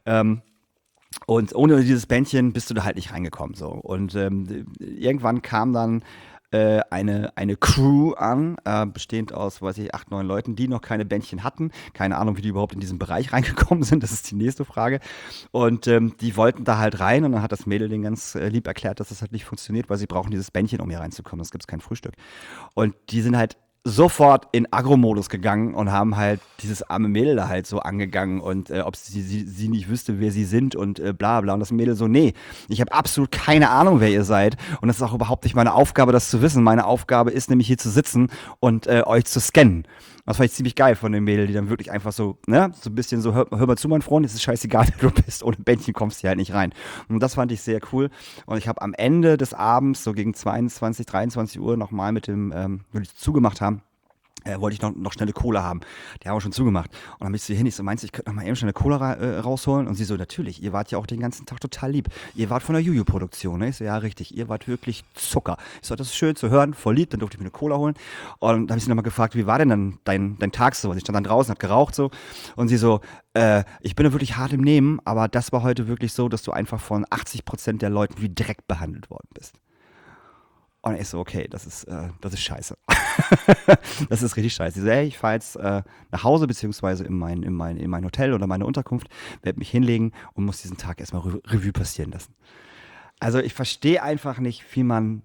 Und ohne dieses Bändchen bist du da halt nicht reingekommen. So. Und irgendwann kam dann eine Crew an, bestehend aus, 8, 9 Leuten, die noch keine Bändchen hatten. Keine Ahnung, wie die überhaupt in diesen Bereich reingekommen sind. Das ist die nächste Frage. Und die wollten da halt rein und dann hat das Mädel denen ganz lieb erklärt, dass das halt nicht funktioniert, weil sie brauchen dieses Bändchen, um hier reinzukommen. Sonst gibt es kein Frühstück. Und die sind halt sofort in Agro-Modus gegangen und haben halt dieses arme Mädel da halt so angegangen und ob sie nicht wüsste, wer sie sind und bla bla. Und das Mädel so, nee, ich habe absolut keine Ahnung, wer ihr seid und das ist auch überhaupt nicht meine Aufgabe, das zu wissen. Meine Aufgabe ist nämlich hier zu sitzen und euch zu scannen. Das fand ich ziemlich geil von dem Mädel, die dann wirklich einfach so, ne, so ein bisschen so, hör mal zu, mein Freund, es ist scheißegal, wer du bist, ohne Bändchen kommst du hier halt nicht rein. Und das fand ich sehr cool. Und ich habe am Ende des Abends, so gegen 22, 23 Uhr, nochmal mit dem, wenn die zugemacht haben, wollte ich noch schnelle Cola haben. Die haben wir schon zugemacht. Und dann bin ich zu ihr hin, ich so, meinst du, ich könnte noch mal eben schnell eine Cola rausholen? Und sie so, natürlich, ihr wart ja auch den ganzen Tag total lieb. Ihr wart von der Juju-Produktion, ne? Ich so, ja, richtig, ihr wart wirklich Zucker. Ich so, das ist schön zu hören, voll lieb, dann durfte ich mir eine Cola holen. Und dann habe ich sie nochmal gefragt, wie war denn dann dein Tag so? Ich stand dann draußen, hab geraucht so. Und sie so, ich bin da wirklich hart im Nehmen, aber das war heute wirklich so, dass du einfach von 80% der Leuten wie Dreck behandelt worden bist. Und ich so, okay, das ist scheiße. Das ist richtig scheiße. Ich so, ey, ich fahre jetzt nach Hause, beziehungsweise in mein Hotel oder meine Unterkunft, werde mich hinlegen und muss diesen Tag erstmal Revue passieren lassen. Also ich verstehe einfach nicht, wie man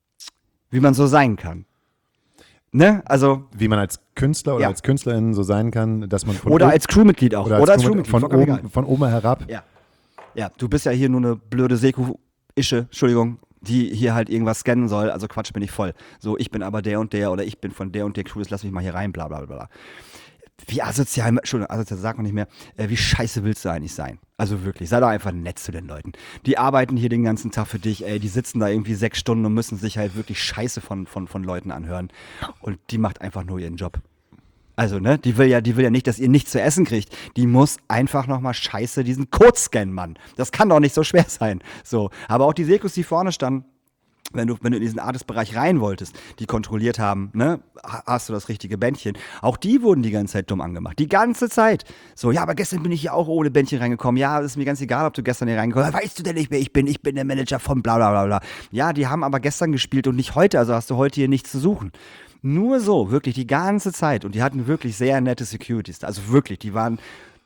so sein kann. Ne? Also wie man als Künstler oder als Künstlerin so sein kann, dass man oder als Crewmitglied auch. Oder als Crewmitglied. Von oben herab. Ja, du bist ja hier nur eine blöde Seku-Ische, Entschuldigung, die hier halt irgendwas scannen soll, also Quatsch, bin ich voll. So, ich bin aber der und der oder ich bin von der und der Crew, jetzt lass mich mal hier rein, bla bla bla. Wie asozial, Entschuldigung, asozial sag man nicht mehr, wie scheiße willst du eigentlich sein? Also wirklich, sei doch einfach nett zu den Leuten. Die arbeiten hier den ganzen Tag für dich, ey, die sitzen da irgendwie 6 Stunden und müssen sich halt wirklich Scheiße von Leuten anhören. Und die macht einfach nur ihren Job. Also, ne, die will ja nicht, dass ihr nichts zu essen kriegt. Die muss einfach nochmal scheiße diesen Code scannen, Mann. Das kann doch nicht so schwer sein. So. Aber auch die Sekus, die vorne standen, wenn du in diesen Artist-Bereich rein wolltest, die kontrolliert haben, ne, hast du das richtige Bändchen. Auch die wurden die ganze Zeit dumm angemacht. Die ganze Zeit. So, ja, aber gestern bin ich hier auch ohne Bändchen reingekommen. Ja, ist mir ganz egal, ob du gestern hier reingekommen bist. Weißt du denn nicht, wer ich bin? Ich bin der Manager von bla bla bla bla. Ja, die haben aber gestern gespielt und nicht heute, also hast du heute hier nichts zu suchen. Nur so, wirklich die ganze Zeit. Und die hatten wirklich sehr nette Securities. Also wirklich, die waren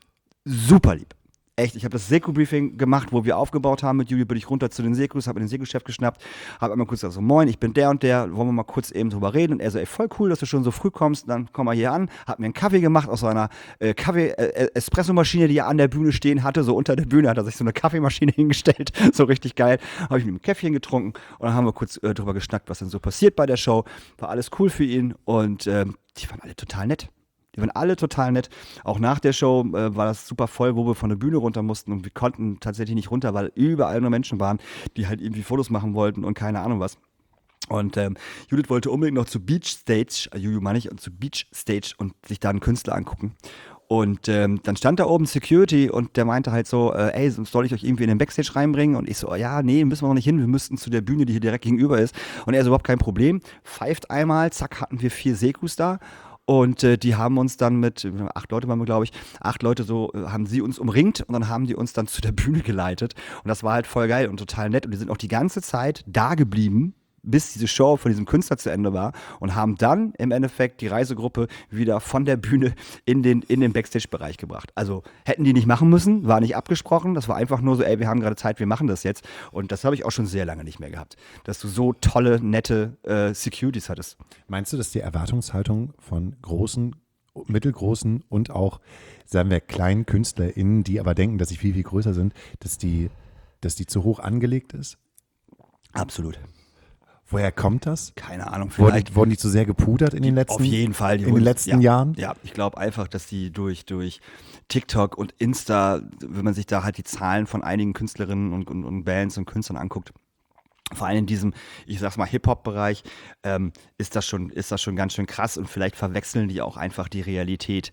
super lieb. Echt, ich habe das Seku-Briefing gemacht, wo wir aufgebaut haben mit Julia, bin ich runter zu den Sekus, habe mir den Seku-Chef geschnappt, habe einmal kurz gesagt, so moin, ich bin der und der, wollen wir mal kurz eben drüber reden? Und er so, ey, voll cool, dass du schon so früh kommst, dann komm mal hier an, hat mir einen Kaffee gemacht aus so einer Espressomaschine, die er an der Bühne stehen hatte, so unter der Bühne hat er sich so eine Kaffeemaschine hingestellt, so richtig geil, habe ich mit ihm ein Käffchen getrunken und dann haben wir kurz drüber geschnackt, was denn so passiert bei der Show, war alles cool für ihn und die waren alle total nett. Die waren alle total nett. Auch nach der Show war das super voll, wo wir von der Bühne runter mussten und wir konnten tatsächlich nicht runter, weil überall nur Menschen waren, die halt irgendwie Fotos machen wollten und keine Ahnung was. Und Judith wollte unbedingt noch zu Beach Stage, Juju meine ich, und zu Beach Stage und sich da einen Künstler angucken. Und dann stand da oben Security und der meinte halt so, ey, soll ich euch irgendwie in den Backstage reinbringen? Und ich so, ja, nee, müssen wir noch nicht hin, wir müssten zu der Bühne, die hier direkt gegenüber ist. Und er so, überhaupt kein Problem, pfeift einmal, zack, hatten wir 4 Sekus da. Und die haben uns dann mit, 8 Leute waren wir, glaube ich, 8 Leute so, haben sie uns umringt und dann haben die uns dann zu der Bühne geleitet. Und das war halt voll geil und total nett. Und die sind auch die ganze Zeit da geblieben, bis diese Show von diesem Künstler zu Ende war und haben dann im Endeffekt die Reisegruppe wieder von der Bühne in den Backstage-Bereich gebracht. Also hätten die nicht machen müssen, war nicht abgesprochen, das war einfach nur so, ey, wir haben gerade Zeit, wir machen das jetzt. Und das habe ich auch schon sehr lange nicht mehr gehabt, dass du so tolle, nette Securities hattest. Meinst du, dass die Erwartungshaltung von großen, mittelgroßen und auch, sagen wir, kleinen KünstlerInnen, die aber denken, dass sie viel, viel größer sind, dass die zu hoch angelegt ist? Absolut. Woher kommt das? Keine Ahnung, vielleicht. Wurden die zu sehr gepudert in den letzten Auf jeden Fall. in den letzten Jahren? Ja, ich glaube einfach, dass die durch TikTok und Insta, wenn man sich da halt die Zahlen von einigen Künstlerinnen und Bands und Künstlern anguckt, vor allem in diesem, ich sag's mal, Hip-Hop-Bereich, ist das schon ganz schön krass und vielleicht verwechseln die auch einfach die Realität,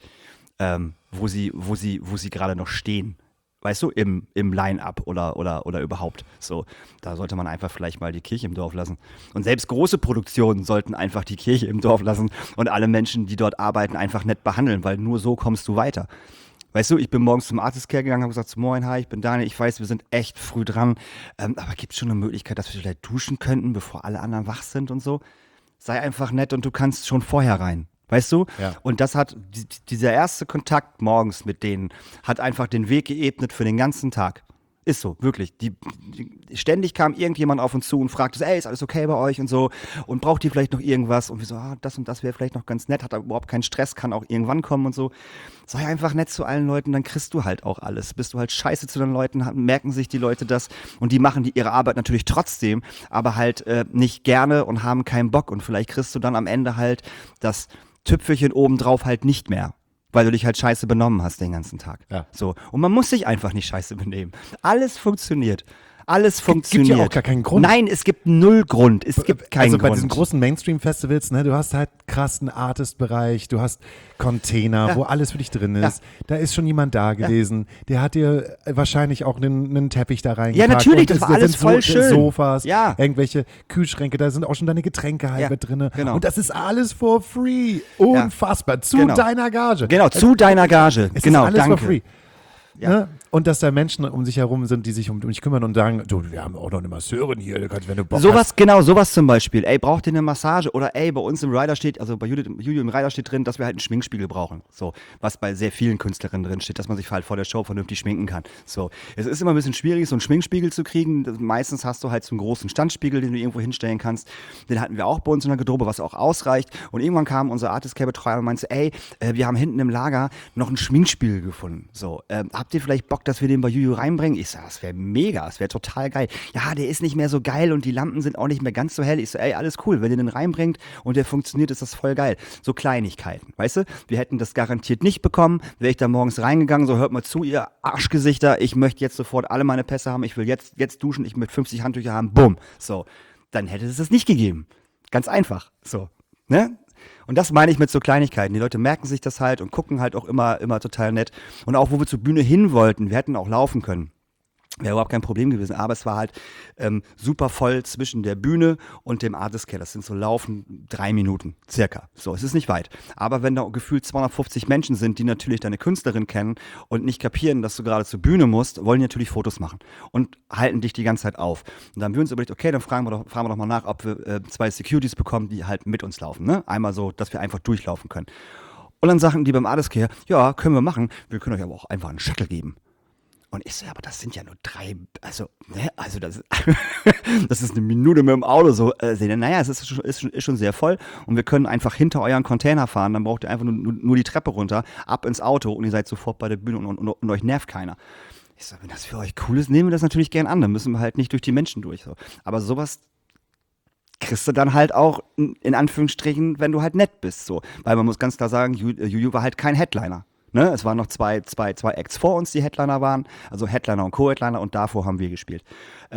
wo sie gerade noch stehen. Weißt du, im Line-Up oder überhaupt. So, da sollte man einfach vielleicht mal die Kirche im Dorf lassen. Und selbst große Produktionen sollten einfach die Kirche im Dorf lassen und alle Menschen, die dort arbeiten, einfach nett behandeln, weil nur so kommst du weiter. Weißt du, ich bin morgens zum Artist Care gegangen, habe gesagt, moin, hi, ich bin Daniel, ich weiß, wir sind echt früh dran, aber gibt es schon eine Möglichkeit, dass wir vielleicht duschen könnten, bevor alle anderen wach sind und so? Sei einfach nett und du kannst schon vorher rein. Weißt du? Ja. Und das hat, dieser erste Kontakt morgens mit denen, hat einfach den Weg geebnet für den ganzen Tag. Ist so, wirklich. Ständig kam irgendjemand auf uns zu und fragte so, ey, ist alles okay bei euch und so und braucht ihr vielleicht noch irgendwas? Und wir so, das und das wäre vielleicht noch ganz nett, hat aber überhaupt keinen Stress, kann auch irgendwann kommen und so. Sei einfach nett zu allen Leuten, dann kriegst du halt auch alles. Bist du halt scheiße zu den Leuten, merken sich die Leute das und die machen ihre Arbeit natürlich trotzdem, aber halt nicht gerne und haben keinen Bock und vielleicht kriegst du dann am Ende halt das Tüpfelchen obendrauf halt nicht mehr, weil du dich halt scheiße benommen hast den ganzen Tag. Ja. So. Und man muss sich einfach nicht scheiße benehmen. Alles funktioniert. Alles funktioniert. Gibt ja auch gar keinen Grund. Nein, es gibt null Grund. Es gibt keinen Also bei Grund. diesen großen Mainstream-Festivals, ne, du hast halt krassen Artist-Bereich, du hast Container, wo alles für dich drin ist. Da ist schon jemand da gewesen, der hat dir wahrscheinlich auch einen Teppich da reingepackt. Ja, natürlich, und das war da alles sind voll schön. Sofas, Ja. irgendwelche Kühlschränke, da sind auch schon deine Getränke halt Ja, mit drin. genau. Und das ist alles for free. Unfassbar. Zu Genau. deiner Gage. Genau, zu deiner Gage. Es Genau, ist alles danke. for free. Ja. Ne? Und dass da Menschen um sich herum sind, die sich um dich kümmern und sagen, du, wir haben auch noch eine Masseurin hier, du kannst, wenn du Bock hast. Sowas zum Beispiel. Ey, braucht ihr eine Massage? Oder ey, bei uns im Rider steht, also bei Juju im Rider steht drin, dass wir halt einen Schminkspiegel brauchen. So, was bei sehr vielen Künstlerinnen drin steht, dass man sich halt vor der Show vernünftig schminken kann. So, es ist immer ein bisschen schwierig, so einen Schminkspiegel zu kriegen. Meistens hast du halt so einen großen Standspiegel, den du irgendwo hinstellen kannst. Den hatten wir auch bei uns in der Garderobe, was auch ausreicht. Und irgendwann kam unser Artist Care Betreuer und meinte, ey, wir haben hinten im Lager noch einen Schminkspiegel gefunden. So, habt ihr vielleicht Bock, dass wir den bei Juju reinbringen? Ich sag, das wäre mega, das wäre total geil. Ja, der ist nicht mehr so geil und die Lampen sind auch nicht mehr ganz so hell. Ich so, ey, alles cool, wenn ihr den reinbringt und der funktioniert, ist das voll geil. So Kleinigkeiten, weißt du? Wir hätten das garantiert nicht bekommen, wäre ich da morgens reingegangen, so hört mal zu, ihr Arschgesichter, ich möchte jetzt sofort alle meine Pässe haben, ich will jetzt duschen, ich möchte 50 Handtücher haben, bumm. So, dann hätte es das nicht gegeben. Ganz einfach, so, ne? Und das meine ich mit so Kleinigkeiten. Die Leute merken sich das halt und gucken halt auch immer total nett. Und auch, wo wir zur Bühne hin wollten, wir hätten auch laufen können. Wäre überhaupt kein Problem gewesen, aber es war halt super voll zwischen der Bühne und dem Artist Care. Das sind so laufen 3 Minuten, circa. So, es ist nicht weit. Aber wenn da gefühlt 250 Menschen sind, die natürlich deine Künstlerin kennen und nicht kapieren, dass du gerade zur Bühne musst, wollen die natürlich Fotos machen und halten dich die ganze Zeit auf. Und dann haben wir uns überlegt, okay, dann fragen wir doch mal nach, ob wir 2 Securities bekommen, die halt mit uns laufen. Ne? Einmal so, dass wir einfach durchlaufen können. Und dann sagten die beim Artist Care, ja, können wir machen, wir können euch aber auch einfach einen Shuttle geben. Und ich so, ja, aber das sind ja nur 3, also das, das ist eine Minute mit dem Auto so. Naja, es ist schon sehr voll und wir können einfach hinter euren Container fahren, dann braucht ihr einfach nur die Treppe runter, ab ins Auto und ihr seid sofort bei der Bühne und euch nervt keiner. Ich so, wenn das für euch cool ist, nehmen wir das natürlich gern an, dann müssen wir halt nicht durch die Menschen durch. So. Aber sowas kriegst du dann halt auch, in Anführungsstrichen, wenn du halt nett bist. So. Weil man muss ganz klar sagen, Juju war halt kein Headliner. Ne, es waren noch zwei Acts vor uns, die Headliner waren, also Headliner und Co-Headliner und davor haben wir gespielt.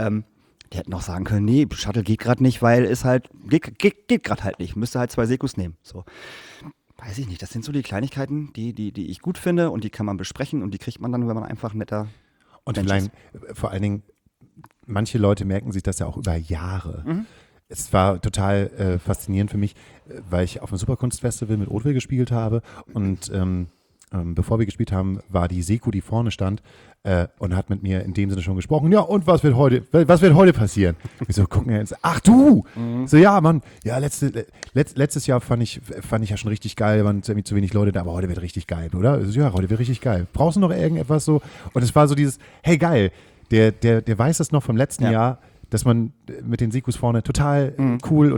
Die hätten auch sagen können, nee, Shuttle geht gerade nicht, weil es halt, geht gerade halt nicht, müsste halt 2 Sekus nehmen. So. Weiß ich nicht, das sind so die Kleinigkeiten, die ich gut finde und die kann man besprechen und die kriegt man dann, wenn man einfach netter Und Mensch ist. vor allen Dingen, manche Leute merken sich das ja auch über Jahre. Es war total faszinierend für mich, weil ich auf einem Superkunstfestival mit Oatwell gespielt habe und bevor wir gespielt haben, war die Seku, die vorne stand und hat mit mir in dem Sinne schon gesprochen. Ja, und was wird heute passieren? Ich so, gucken wir jetzt. Ach du! So, ja, Mann, ja, letztes Jahr fand ich ja schon richtig geil, waren irgendwie zu wenig Leute da, aber heute wird richtig geil, oder? So, ja, heute wird richtig geil. Brauchst du noch irgendetwas so? Und es war so dieses, hey, geil, der weiß das noch vom letzten Jahr, dass man mit den Sekus vorne total cool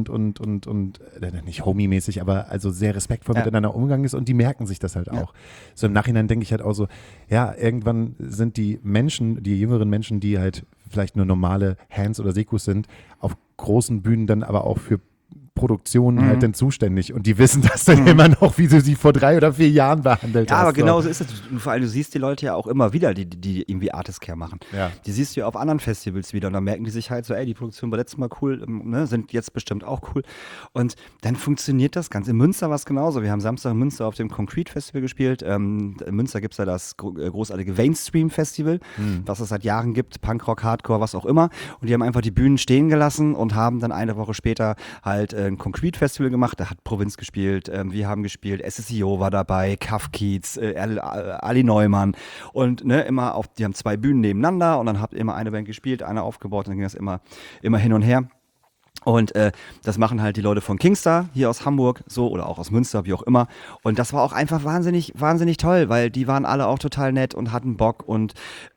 und nicht homie-mäßig, aber also sehr respektvoll miteinander umgegangen ist und die merken sich das halt auch. So im Nachhinein denke ich halt auch so, ja, irgendwann sind die Menschen, die jüngeren Menschen, die halt vielleicht nur normale Hands oder Sekus sind, auf großen Bühnen dann aber auch für Produktionen halt dann zuständig und die wissen das dann immer noch, wie du sie vor 3 oder 4 Jahren behandelt hast. Ja, aber genauso ist es. Vor allem, du siehst die Leute ja auch immer wieder, die irgendwie Artist Care machen. Ja. Die siehst du ja auf anderen Festivals wieder und dann merken die sich halt so, ey, die Produktion war letztes Mal cool, ne, sind jetzt bestimmt auch cool. Und dann funktioniert das Ganze. In Münster war es genauso. Wir haben Samstag in Münster auf dem Concrete Festival gespielt. In Münster gibt es ja das großartige Mainstream Festival, was es seit Jahren gibt, Punkrock, Hardcore, was auch immer. Und die haben einfach die Bühnen stehen gelassen und haben dann eine Woche später halt ein Concrete Festival gemacht, da hat Provinz gespielt, wir haben gespielt, SSIO war dabei, Kaff Kiez, Ali Neumann und ne, die haben 2 Bühnen nebeneinander und dann hat immer eine Band gespielt, eine aufgebaut und dann ging das immer hin und her. Und das machen halt die Leute von Kingstar hier aus Hamburg so oder auch aus Münster, wie auch immer. Und das war auch einfach wahnsinnig, wahnsinnig toll, weil die waren alle auch total nett und hatten Bock und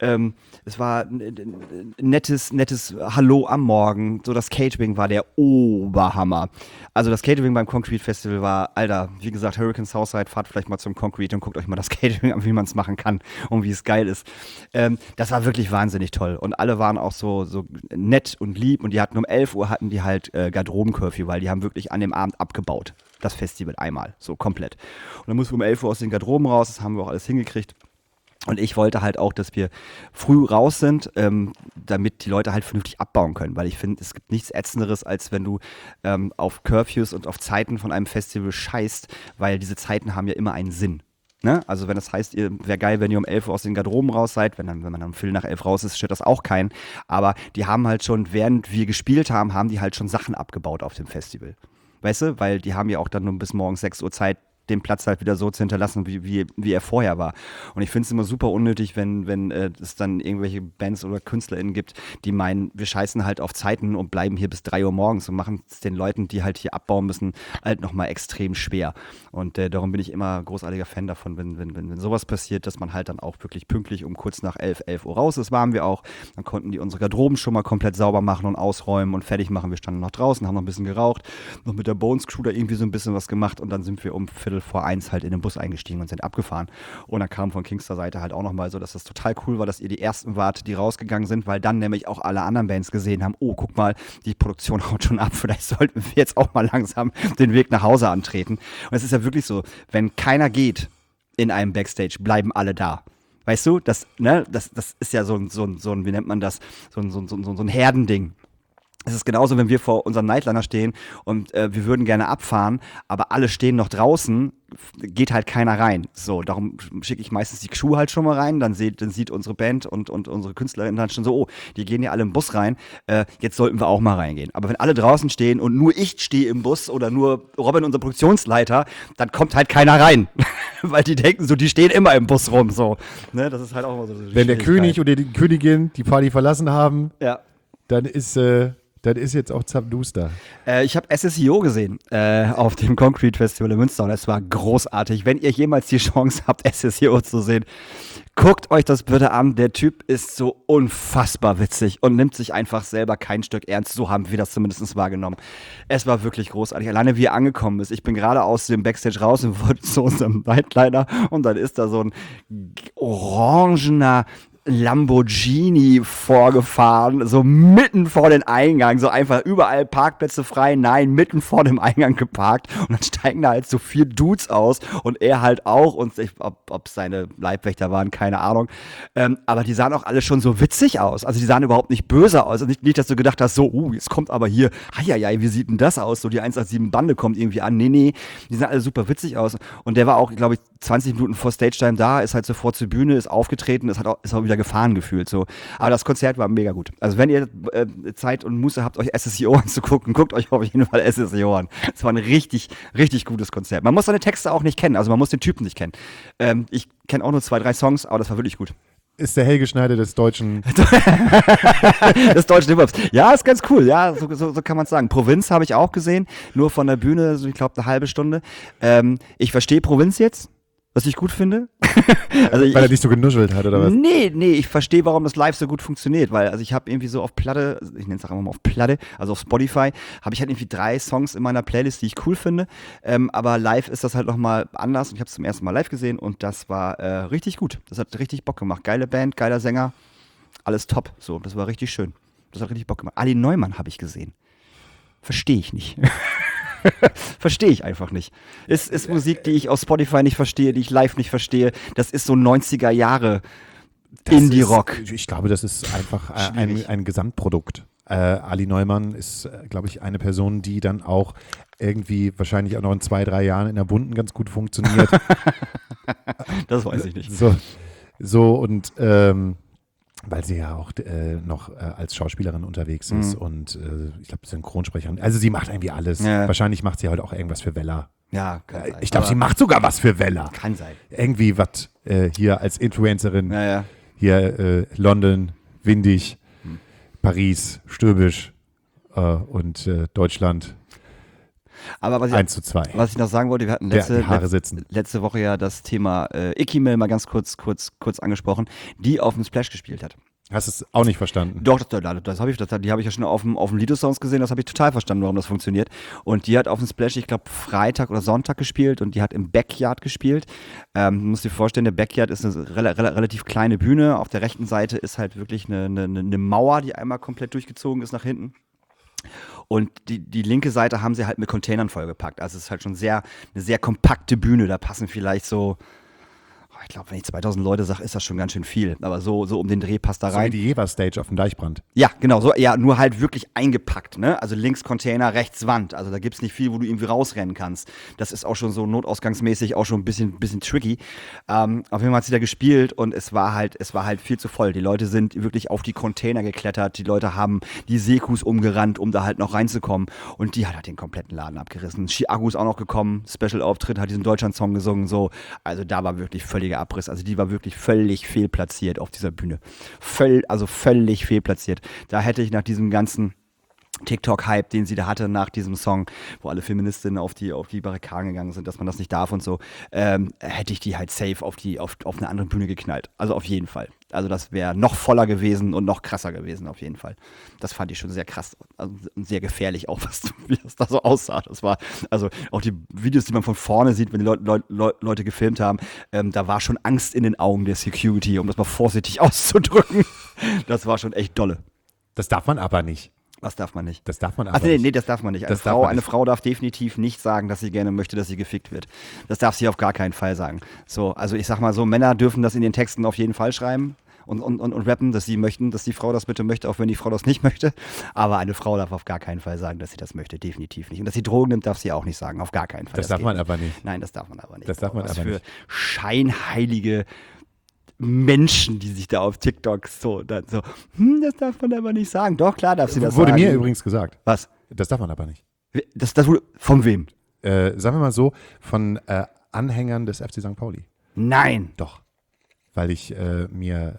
es war ein nettes Hallo am Morgen. So das Catering war der Oberhammer. Also das Catering beim Concrete Festival war, Alter, wie gesagt, Hurricane Southside, fahrt vielleicht mal zum Concrete und guckt euch mal das Catering an, wie man es machen kann und wie es geil ist. Das war wirklich wahnsinnig toll. Und alle waren auch so nett und lieb und die hatten um 11 Uhr hatten die halt Garderoben-Curfew, weil die haben wirklich an dem Abend abgebaut. Das Festival einmal, so komplett. Und dann mussten wir um 11 Uhr aus den Garderoben raus, das haben wir auch alles hingekriegt. Und ich wollte halt auch, dass wir früh raus sind, damit die Leute halt vernünftig abbauen können. Weil ich finde, es gibt nichts Ätzenderes, als wenn du auf Curfews und auf Zeiten von einem Festival scheißt, weil diese Zeiten haben ja immer einen Sinn. Ne? Also wenn das heißt, wäre geil, wenn ihr um 11 Uhr aus den Garderoben raus seid, wenn man dann um Viertel nach 11 raus ist, stört das auch keinen. Aber die haben halt schon, während wir gespielt haben, haben die halt schon Sachen abgebaut auf dem Festival. Weißt du? Weil die haben ja auch dann nur bis morgens 6 Uhr Zeit, den Platz halt wieder so zu hinterlassen, wie er vorher war. Und ich finde es immer super unnötig, wenn es dann irgendwelche Bands oder KünstlerInnen gibt, die meinen, wir scheißen halt auf Zeiten und bleiben hier bis 3 Uhr morgens und machen es den Leuten, die halt hier abbauen müssen, halt nochmal extrem schwer. Und darum bin ich immer großartiger Fan davon, wenn sowas passiert, dass man halt dann auch wirklich pünktlich um kurz nach 11 Uhr raus ist, waren wir auch. Dann konnten die unsere Garderoben schon mal komplett sauber machen und ausräumen und fertig machen. Wir standen noch draußen, haben noch ein bisschen geraucht, noch mit der Bones Crew da irgendwie so ein bisschen was gemacht und dann sind wir um 1:45 halt in den Bus eingestiegen und sind abgefahren. Und dann kam von Kingstar Seite halt auch nochmal so, dass das total cool war, dass ihr die ersten wart, die rausgegangen sind, weil dann nämlich auch alle anderen Bands gesehen haben, oh, guck mal, die Produktion haut schon ab, vielleicht sollten wir jetzt auch mal langsam den Weg nach Hause antreten. Und es ist ja wirklich so, wenn keiner geht in einem Backstage, bleiben alle da. Weißt du, das ist ja so ein, wie nennt man das, so ein Herdending. Es ist genauso, wenn wir vor unserem Nightliner stehen und wir würden gerne abfahren, aber alle stehen noch draußen, geht halt keiner rein. So, darum schicke ich meistens die Crew halt schon mal rein, dann sieht unsere Band und unsere Künstlerin dann schon so, oh, die gehen ja alle im Bus rein, jetzt sollten wir auch mal reingehen. Aber wenn alle draußen stehen und nur ich stehe im Bus oder nur Robin, unser Produktionsleiter, dann kommt halt keiner rein. Weil die denken so, die stehen immer im Bus rum. So. Ne, das ist halt auch immer so. Wenn der König oder die Königin die Party verlassen haben, ja. dann ist jetzt auch Zapduster. Ich habe SSIO gesehen auf dem Concrete Festival in Münster und es war großartig. Wenn ihr jemals die Chance habt, SSIO zu sehen, guckt euch das bitte an. Der Typ ist so unfassbar witzig und nimmt sich einfach selber kein Stück ernst. So haben wir das zumindest wahrgenommen. Es war wirklich großartig. Alleine wie er angekommen ist. Ich bin gerade aus dem Backstage raus und wollte zu unserem Nightliner und dann ist da so ein orangener Lamborghini vorgefahren, so mitten vor den Eingang, so einfach überall Parkplätze frei, nein, mitten vor dem Eingang geparkt und dann steigen da halt so 4 Dudes aus und er halt auch und ob seine Leibwächter waren, keine Ahnung, aber die sahen auch alle schon so witzig aus, also die sahen überhaupt nicht böse aus, also nicht, dass du gedacht hast, so, jetzt kommt aber hier, heieiei, wie sieht denn das aus, so die 187 Bande kommt irgendwie an, nee, die sahen alle super witzig aus und der war auch, glaube ich, 20 Minuten vor Stage-Time da, ist halt sofort zur Bühne, ist aufgetreten, ist auch wieder gefahren gefühlt so. Aber das Konzert war mega gut. Also wenn ihr Zeit und Muße habt, euch SSIO anzugucken, guckt euch auf jeden Fall SSIO an. Es war ein richtig, richtig gutes Konzert. Man muss seine Texte auch nicht kennen, also man muss den Typen nicht kennen. Ich kenne auch nur 2, 3 Songs, aber das war wirklich gut. Ist der Helge Schneider des deutschen... des deutschen Hip-Hops. Ja, ist ganz cool. Ja, so kann man es sagen. Provinz habe ich auch gesehen, nur von der Bühne, so ich glaube eine halbe Stunde. Ich verstehe Provinz jetzt. Was ich gut finde. Also weil er dich so genuschelt hat, oder was? Nee, ich verstehe, warum das live so gut funktioniert, weil also ich habe irgendwie so auf Platte, ich nenne es auch immer mal auf Platte, also auf Spotify, habe ich halt irgendwie 3 Songs in meiner Playlist, die ich cool finde, aber live ist das halt nochmal anders und ich habe es zum ersten Mal live gesehen und das war richtig gut. Das hat richtig Bock gemacht. Geile Band, geiler Sänger, alles top. So, das war richtig schön. Das hat richtig Bock gemacht. Ali Neumann habe ich gesehen. Verstehe ich nicht. Verstehe ich einfach nicht. Ist Musik, die ich auf Spotify nicht verstehe, die ich live nicht verstehe. Das ist so 90er Jahre Indie-Rock. Ich glaube, das ist einfach ein Gesamtprodukt. Ali Neumann ist, glaube ich, eine Person, die dann auch irgendwie wahrscheinlich auch noch in 2, 3 Jahren in der Bunten ganz gut funktioniert. Das weiß ich nicht. So und weil sie ja auch noch als Schauspielerin unterwegs ist und ich glaube Synchronsprecherin. Also sie macht irgendwie alles. Ja. Wahrscheinlich macht sie halt auch irgendwas für Wella. Ja, kann sein. Ich glaube, sie macht sogar was für Wella. Kann sein. Irgendwie was hier als Influencerin. Ja. Hier London, windig, Paris, stürmisch und Deutschland. Aber 1:2. Was ich noch sagen wollte, wir hatten letzte Woche ja das Thema Ikimel mal ganz kurz angesprochen, die auf dem Splash gespielt hat. Hast du es auch nicht verstanden? Doch, die habe ich ja schon auf dem Lido-Sounds gesehen, das habe ich total verstanden, warum das funktioniert. Und die hat auf dem Splash, ich glaube, Freitag oder Sonntag gespielt und die hat im Backyard gespielt. Du musst dir vorstellen, der Backyard ist eine relativ kleine Bühne. Auf der rechten Seite ist halt wirklich eine Mauer, die einmal komplett durchgezogen ist nach hinten. Und die linke Seite haben sie halt mit Containern vollgepackt. Also es ist halt schon eine sehr kompakte Bühne. Da passen vielleicht so, ich glaube, wenn ich 2000 Leute sage, ist das schon ganz schön viel. Aber so um den Dreh passt da rein. So wie die Jever-Stage auf dem Deichbrand. Ja, genau. So, ja, nur halt wirklich eingepackt. Ne? Also links Container, rechts Wand. Also da gibt es nicht viel, wo du irgendwie rausrennen kannst. Das ist auch schon so notausgangsmäßig auch schon ein bisschen tricky. Auf jeden Fall hat sie da gespielt und es war halt viel zu voll. Die Leute sind wirklich auf die Container geklettert. Die Leute haben die Sekus umgerannt, um da halt noch reinzukommen. Und die hat halt den kompletten Laden abgerissen. Chiago ist auch noch gekommen. Special-Auftritt, hat diesen Deutschland-Song gesungen. So. Also da war wirklich völliger Abriss. Also die war wirklich völlig fehlplatziert auf dieser Bühne. Völlig fehlplatziert. Da hätte ich nach diesem ganzen TikTok-Hype, den sie da hatte nach diesem Song, wo alle Feministinnen auf die Barrikaden gegangen sind, dass man das nicht darf und so, hätte ich die halt safe auf eine andere Bühne geknallt. Also auf jeden Fall. Also das wäre noch voller gewesen und noch krasser gewesen auf jeden Fall. Das fand ich schon sehr krass, also sehr gefährlich auch, wie das da so aussah. Das war, also auch die Videos, die man von vorne sieht, wenn die Leute gefilmt haben, da war schon Angst in den Augen der Security, um das mal vorsichtig auszudrücken. Das war schon echt dolle. Das darf man aber nicht. Was darf man nicht? Das darf man aber nicht. Nee, das darf man nicht. nicht. Eine Frau darf definitiv nicht sagen, dass sie gerne möchte, dass sie gefickt wird. Das darf sie auf gar keinen Fall sagen. So, also ich sag mal so, Männer dürfen das in den Texten auf jeden Fall schreiben. und rappen, dass sie möchten, dass die Frau das bitte möchte, auch wenn die Frau das nicht möchte. Aber eine Frau darf auf gar keinen Fall sagen, dass sie das möchte, definitiv nicht. Und dass sie Drogen nimmt, darf sie auch nicht sagen, auf gar keinen Fall. Das darf geht man nicht. aber nicht. Nein, das darf man aber nicht. Das darf man Was aber für nicht. scheinheilige Menschen, die sich da auf TikTok so, das darf man aber nicht sagen. Doch, klar darf sie das Wurde sagen. mir übrigens gesagt. Was? Das darf man aber nicht. Das wurde, von wem? Sagen wir mal so, von Anhängern des FC St. Pauli. Nein. Doch. Weil ich mir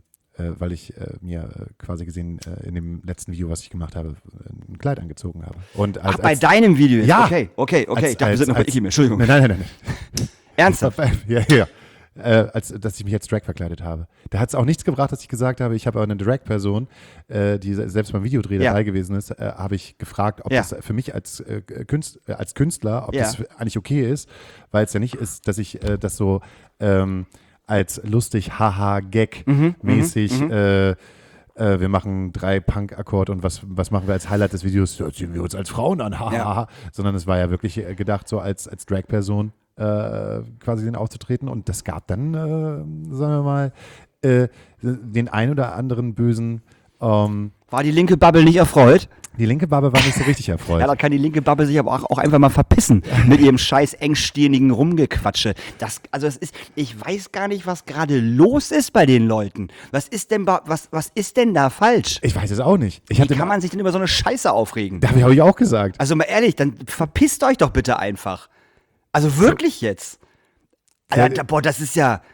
quasi gesehen in dem letzten Video, was ich gemacht habe, ein Kleid angezogen habe. Und Ach, bei deinem Video jetzt? Ja. Okay. Ich dachte, wir sind noch bei Ikime, Entschuldigung. Nein. Ernsthaft? Ja. Dass ich mich jetzt Drag verkleidet habe. Da hat es auch nichts gebracht, dass ich gesagt habe, ich habe aber eine Drag-Person, die selbst beim Videodreh dabei gewesen ist, habe ich gefragt, ob das für mich als Künstler, ob das eigentlich okay ist, weil es ja nicht ist, dass ich das so als lustig, haha, Gag-mäßig wir machen 3 Punk-Akkord und was machen wir als Highlight des Videos? Da ziehen wir uns als Frauen an, haha. Sondern es war ja wirklich gedacht, so als Drag-Person quasi den aufzutreten. Und das gab dann, sagen wir mal, den ein oder anderen bösen. War die linke Bubble nicht erfreut? Die linke Bubble war nicht so richtig erfreut. Ja, da kann die linke Bubble sich aber auch einfach mal verpissen mit ihrem scheiß engstirnigen Rumgequatsche. Ich weiß gar nicht, was gerade los ist bei den Leuten. Was ist denn da falsch? Ich weiß es auch nicht. Wie kann man sich denn über so eine Scheiße aufregen? Da habe ich auch gesagt. Also mal ehrlich, dann verpisst euch doch bitte einfach. Also wirklich jetzt. Alter, boah, das ist ja.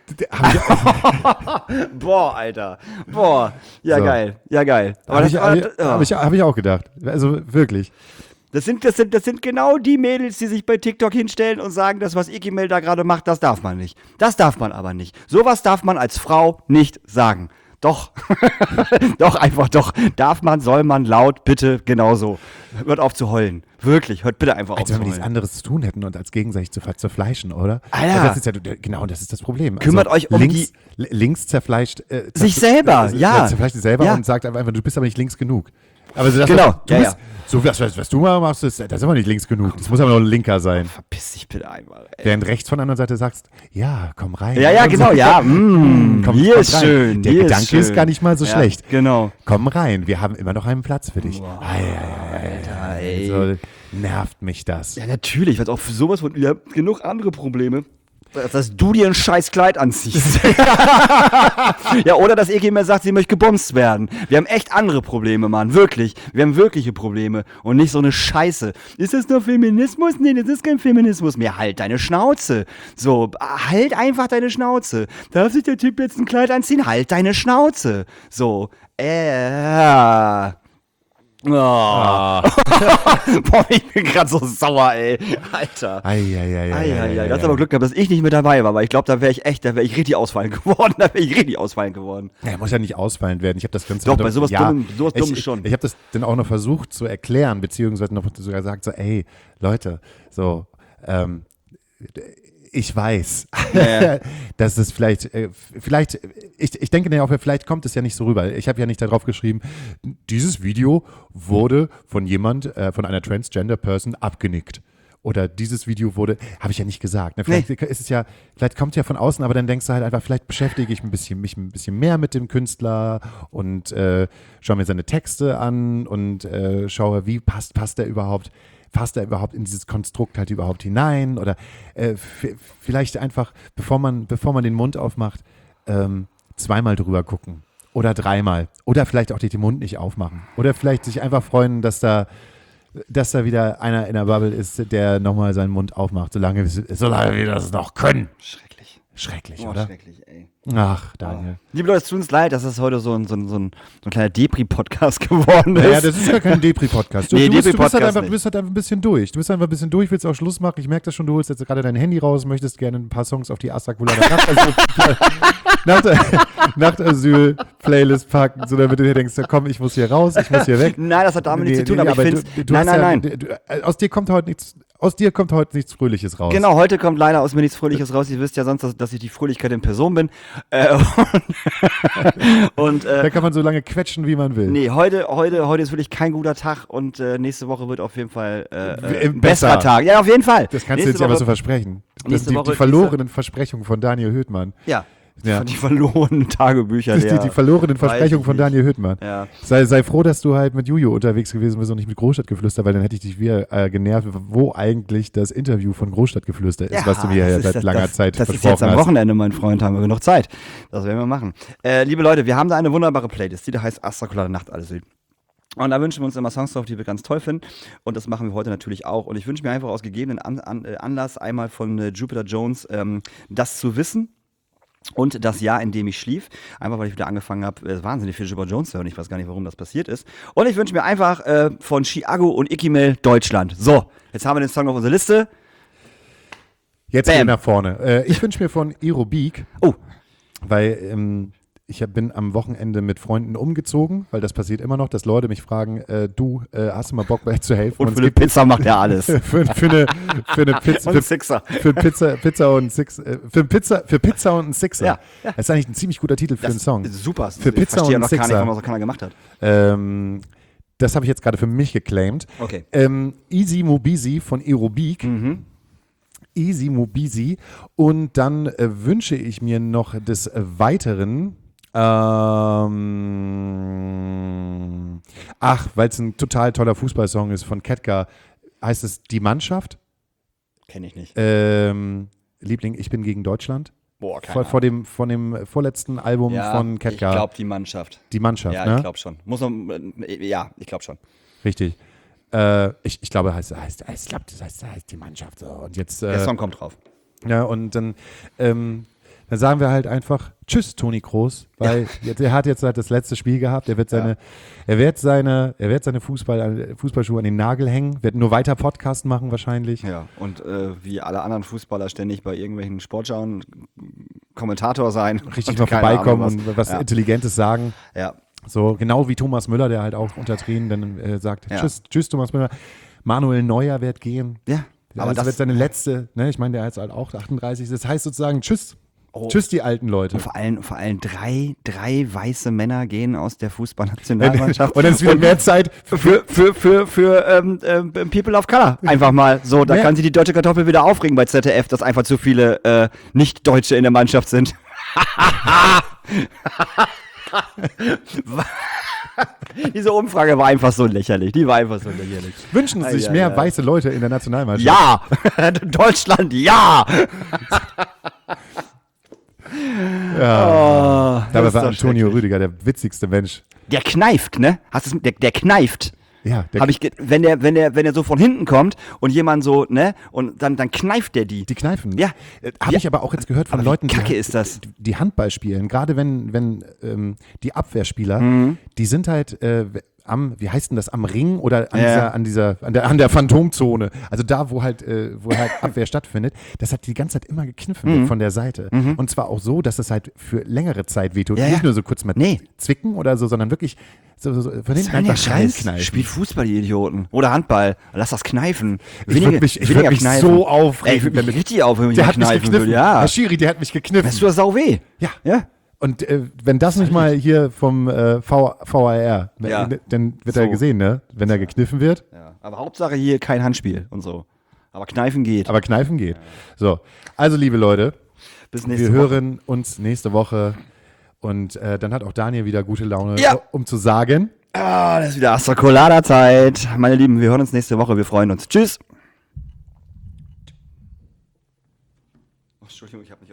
Boah, Alter. Boah. Ja, So. geil. Ja, geil. Aber Hab ich auch gedacht. Also wirklich. Das sind genau die Mädels, die sich bei TikTok hinstellen und sagen, das, was Ikimel da gerade macht, das darf man nicht. Das darf man aber nicht. Sowas darf man als Frau nicht sagen. Doch. Doch, einfach doch. Darf man, soll man, laut, bitte, genauso. Hört auf zu heulen. Wirklich, hört bitte einfach auf Als zu wenn wir nichts heulen. anderes zu tun hätten und als gegenseitig zu zerfleischen, oder? Alter. Das ist ja, genau, das ist das Problem. Kümmert euch um links zerfleischt sich selber, ja. Zerfleischt sich selber Ja. und sagt einfach, du bist aber nicht links genug. Aber so, Genau, du bist, so was du mal machst, das ist aber nicht links genug. Das muss aber noch ein linker sein. Verpiss dich bitte einmal, ey. Während rechts von der anderen Seite sagst, ja, komm rein. Ja, Und genau, so, ja. komm Hier ist rein. schön. Der hier Gedanke schön. ist gar nicht mal so Ja, schlecht. Genau. Komm rein, wir haben immer noch einen Platz für dich. Alter, ey. So nervt mich das. Ja, natürlich, weil auch für sowas und ihr habt genug andere Probleme. Dass du dir ein scheiß Kleid anziehst. Ja, oder dass Ikimel sagt, sie möchte gebumst werden. Wir haben echt andere Probleme, Mann. Wirklich. Wir haben wirkliche Probleme. Und nicht so eine Scheiße. Ist das nur Feminismus? Nee, das ist kein Feminismus mehr. Halt deine Schnauze. So, halt einfach deine Schnauze. Darf sich der Typ jetzt ein Kleid anziehen? Halt deine Schnauze. So, Oh. Boah, ich bin gerade so sauer, ey. Alter. Eieiei. Du hast aber Glück gehabt, dass ich nicht mit dabei war, weil ich glaube, da wäre ich richtig ausfallend geworden. Ja, muss ja nicht ausfallend werden. Ich habe das Ganze Doch, bei sowas Dummem schon. Ich habe das dann auch noch versucht zu erklären, beziehungsweise noch sogar gesagt, so, ey, Leute, so, ich weiß, dass es vielleicht, ich denke ja auch, vielleicht kommt es ja nicht so rüber. Ich habe ja nicht darauf geschrieben, dieses Video wurde von von einer Transgender-Person abgenickt. Oder dieses Video wurde, habe ich ja nicht gesagt. Ne? Vielleicht ist es ja, vielleicht kommt es ja von außen, aber dann denkst du halt einfach, vielleicht beschäftige ich mich ein bisschen mehr mit dem Künstler und schaue mir seine Texte an und schaue, wie passt er überhaupt in dieses Konstrukt halt überhaupt hinein oder vielleicht einfach, bevor man den Mund aufmacht, zweimal drüber gucken oder dreimal oder vielleicht auch den Mund nicht aufmachen oder vielleicht sich einfach freuen, dass da wieder einer in der Bubble ist, der nochmal seinen Mund aufmacht, solange wir das noch können. Schrecklich, oder? Schrecklich, ey. Ach, Daniel. Liebe Leute, es tut uns leid, dass es heute so ein kleiner Depri-Podcast geworden ist. Ja, das ist ja kein Depri-Podcast. Nee, Du bist Depri-Podcast halt einfach ein bisschen durch. Du bist einfach ein bisschen durch, willst auch Schluss machen. Ich merke das schon, du holst jetzt gerade dein Handy raus, möchtest gerne ein paar Songs auf die Asakula Nachtasyl-Playlist packen, so damit du dir denkst, ja, komm, ich muss hier raus, ich muss hier weg. Nein, das hat damit nichts zu tun, aber ich finde... Nein. Aus dir kommt heute nichts Fröhliches raus. Genau, heute kommt leider aus mir nichts Fröhliches raus. Ihr wisst ja sonst, dass ich die Fröhlichkeit in Person bin. Da kann man so lange quetschen, wie man will. Nee, heute ist wirklich kein guter Tag und nächste Woche wird auf jeden Fall ein besser. besserer Tag. Ja, auf jeden Fall. Das kannst du jetzt aber so versprechen. Das nächste sind Woche die verlorenen Versprechungen von Daniel Höhtmann. Ja. Ja. Die verlorenen Tagebücher. Die verlorenen Versprechungen von Daniel Hüttmann. Ja. Sei froh, dass du halt mit Juju unterwegs gewesen bist und nicht mit Großstadtgeflüster, weil dann hätte ich dich wieder genervt, wo eigentlich das Interview von Großstadtgeflüster ist, was du mir ja seit langer Zeit das ist versprochen jetzt am hast. Wochenende, mein Freund, haben wir genug Zeit. Das werden wir machen. Liebe Leute, wir haben da eine wunderbare Playlist, die da heißt Astrakulade Nacht, alles wild. Und da wünschen wir uns immer Songs drauf, die wir ganz toll finden. Und das machen wir heute natürlich auch. Und ich wünsche mir einfach aus gegebenen Anlass einmal von Jupiter Jones das zu wissen. Und das Jahr, in dem ich schlief. Einfach, weil ich wieder angefangen habe, wahnsinnig viel Jupiter Jones zu hören. Ich weiß gar nicht, warum das passiert ist. Und ich wünsche mir einfach von Chiago und Ikimel Deutschland. So, jetzt haben wir den Song auf unserer Liste. Jetzt gehen wir nach vorne. Ich wünsche mir von Aerobic, Oh, weil ich bin am Wochenende mit Freunden umgezogen, weil das passiert immer noch, dass Leute mich fragen, du, hast du mal Bock, mir zu helfen? und für eine Pizza macht er alles. für eine Pizza, Und Sixer. für Pizza und Six, für Pizza und ein Sixer. Ja. Das ist eigentlich ein ziemlich guter Titel für einen Song. Ist super. Für Pizza ich verstehe und noch gar nicht, Sixer. warum das keiner gemacht hat. Das habe ich jetzt gerade für mich geclaimed. Okay. Easy Mobisi von Aerobic. Easy Mobisi. Und dann wünsche ich mir noch des Weiteren, weil es ein total toller Fußballsong ist von Ketka, heißt es Die Mannschaft. Kenne ich nicht. Liebling, ich bin gegen Deutschland. Boah, keine Von dem vorletzten Album von Ketka. Ich glaube, die Mannschaft. Die Mannschaft, Ja, ne? ich glaube schon. Ja, ich glaube schon. Richtig. Ich glaube, das heißt die Mannschaft. So. Und jetzt, Der Song kommt drauf. ja, und dann sagen wir halt einfach Tschüss, Toni Kroos, weil er hat jetzt halt das letzte Spiel gehabt. Er wird seine Fußballschuhe an den Nagel hängen, wird nur weiter Podcast machen wahrscheinlich. Ja, und wie alle anderen Fußballer ständig bei irgendwelchen Sportschauen Kommentator sein. Richtig und mal keine vorbeikommen Ahnung und was Intelligentes sagen. Ja. So genau wie Thomas Müller, der halt auch unter Tränen dann sagt, Ja. Tschüss Thomas Müller. Manuel Neuer wird gehen. Ja. Aber das wird seine letzte, ne? Ich meine, der ist halt auch 38. Das heißt sozusagen Tschüss. Tschüss, die alten Leute. Und vor allem drei weiße Männer gehen aus der Fußballnationalmannschaft. Und dann ist wieder mehr Zeit für People of Color. Einfach mal so. Da Mehr- kann sich die deutsche Kartoffel wieder aufregen bei ZDF, dass einfach zu viele Nicht-Deutsche in der Mannschaft sind. Diese Umfrage war einfach so lächerlich. Die war einfach so lächerlich. wünschen sich mehr weiße Leute in der Nationalmannschaft. Ja! Deutschland, ja! Ja. Dabei ist war doch Antonio schrecklich. Rüdiger der witzigste Mensch. Der kneift, ne? Der kneift. Ja, Wenn der so von hinten kommt und jemand so, ne? Und dann kneift der die. die kneifen. Ja. Habe ich aber auch jetzt gehört von Aber wie Leuten, kacke ist das? die Handball spielen. Gerade wenn die Abwehrspieler, Mhm. die sind halt wie heißt denn das, am Ring oder Ja. an der Phantomzone. Also da, wo halt Abwehr stattfindet. Das hat die ganze Zeit immer gekniffen Mhm. von der Seite. Und zwar auch so, dass es halt für längere Zeit wehtut. Ja, Nicht ja. nur so kurz mal Nee. zwicken oder so, sondern wirklich so von hinten Soll der einfach Scheiß? reinkneifen. Spielt Fußball, die Idioten. Oder Handball. Lass das kneifen. Ich würd mich so aufregen, Ey, ich würde mich richtig aufregen, wenn Der ich hat mich kneifen gekniffen. würde. Ja. Herr Schiri, der hat mich gekniffen. Das tut sau weh. Ja. Ja. Und wenn das nicht mal hier vom VAR, Ja. dann wird So. er gesehen, ne? Wenn er gekniffen wird. Ja. Aber Hauptsache hier kein Handspiel und so. Aber kneifen geht. Aber kneifen geht. So, also liebe Leute, Bis wir nächste Woche. hören uns nächste Woche und dann hat auch Daniel wieder gute Laune, Ja. um zu sagen. Ah, das ist wieder Astra-Colada-Zeit. Meine Lieben, wir hören uns nächste Woche. Wir freuen uns. Tschüss. Entschuldigung, ich habe nicht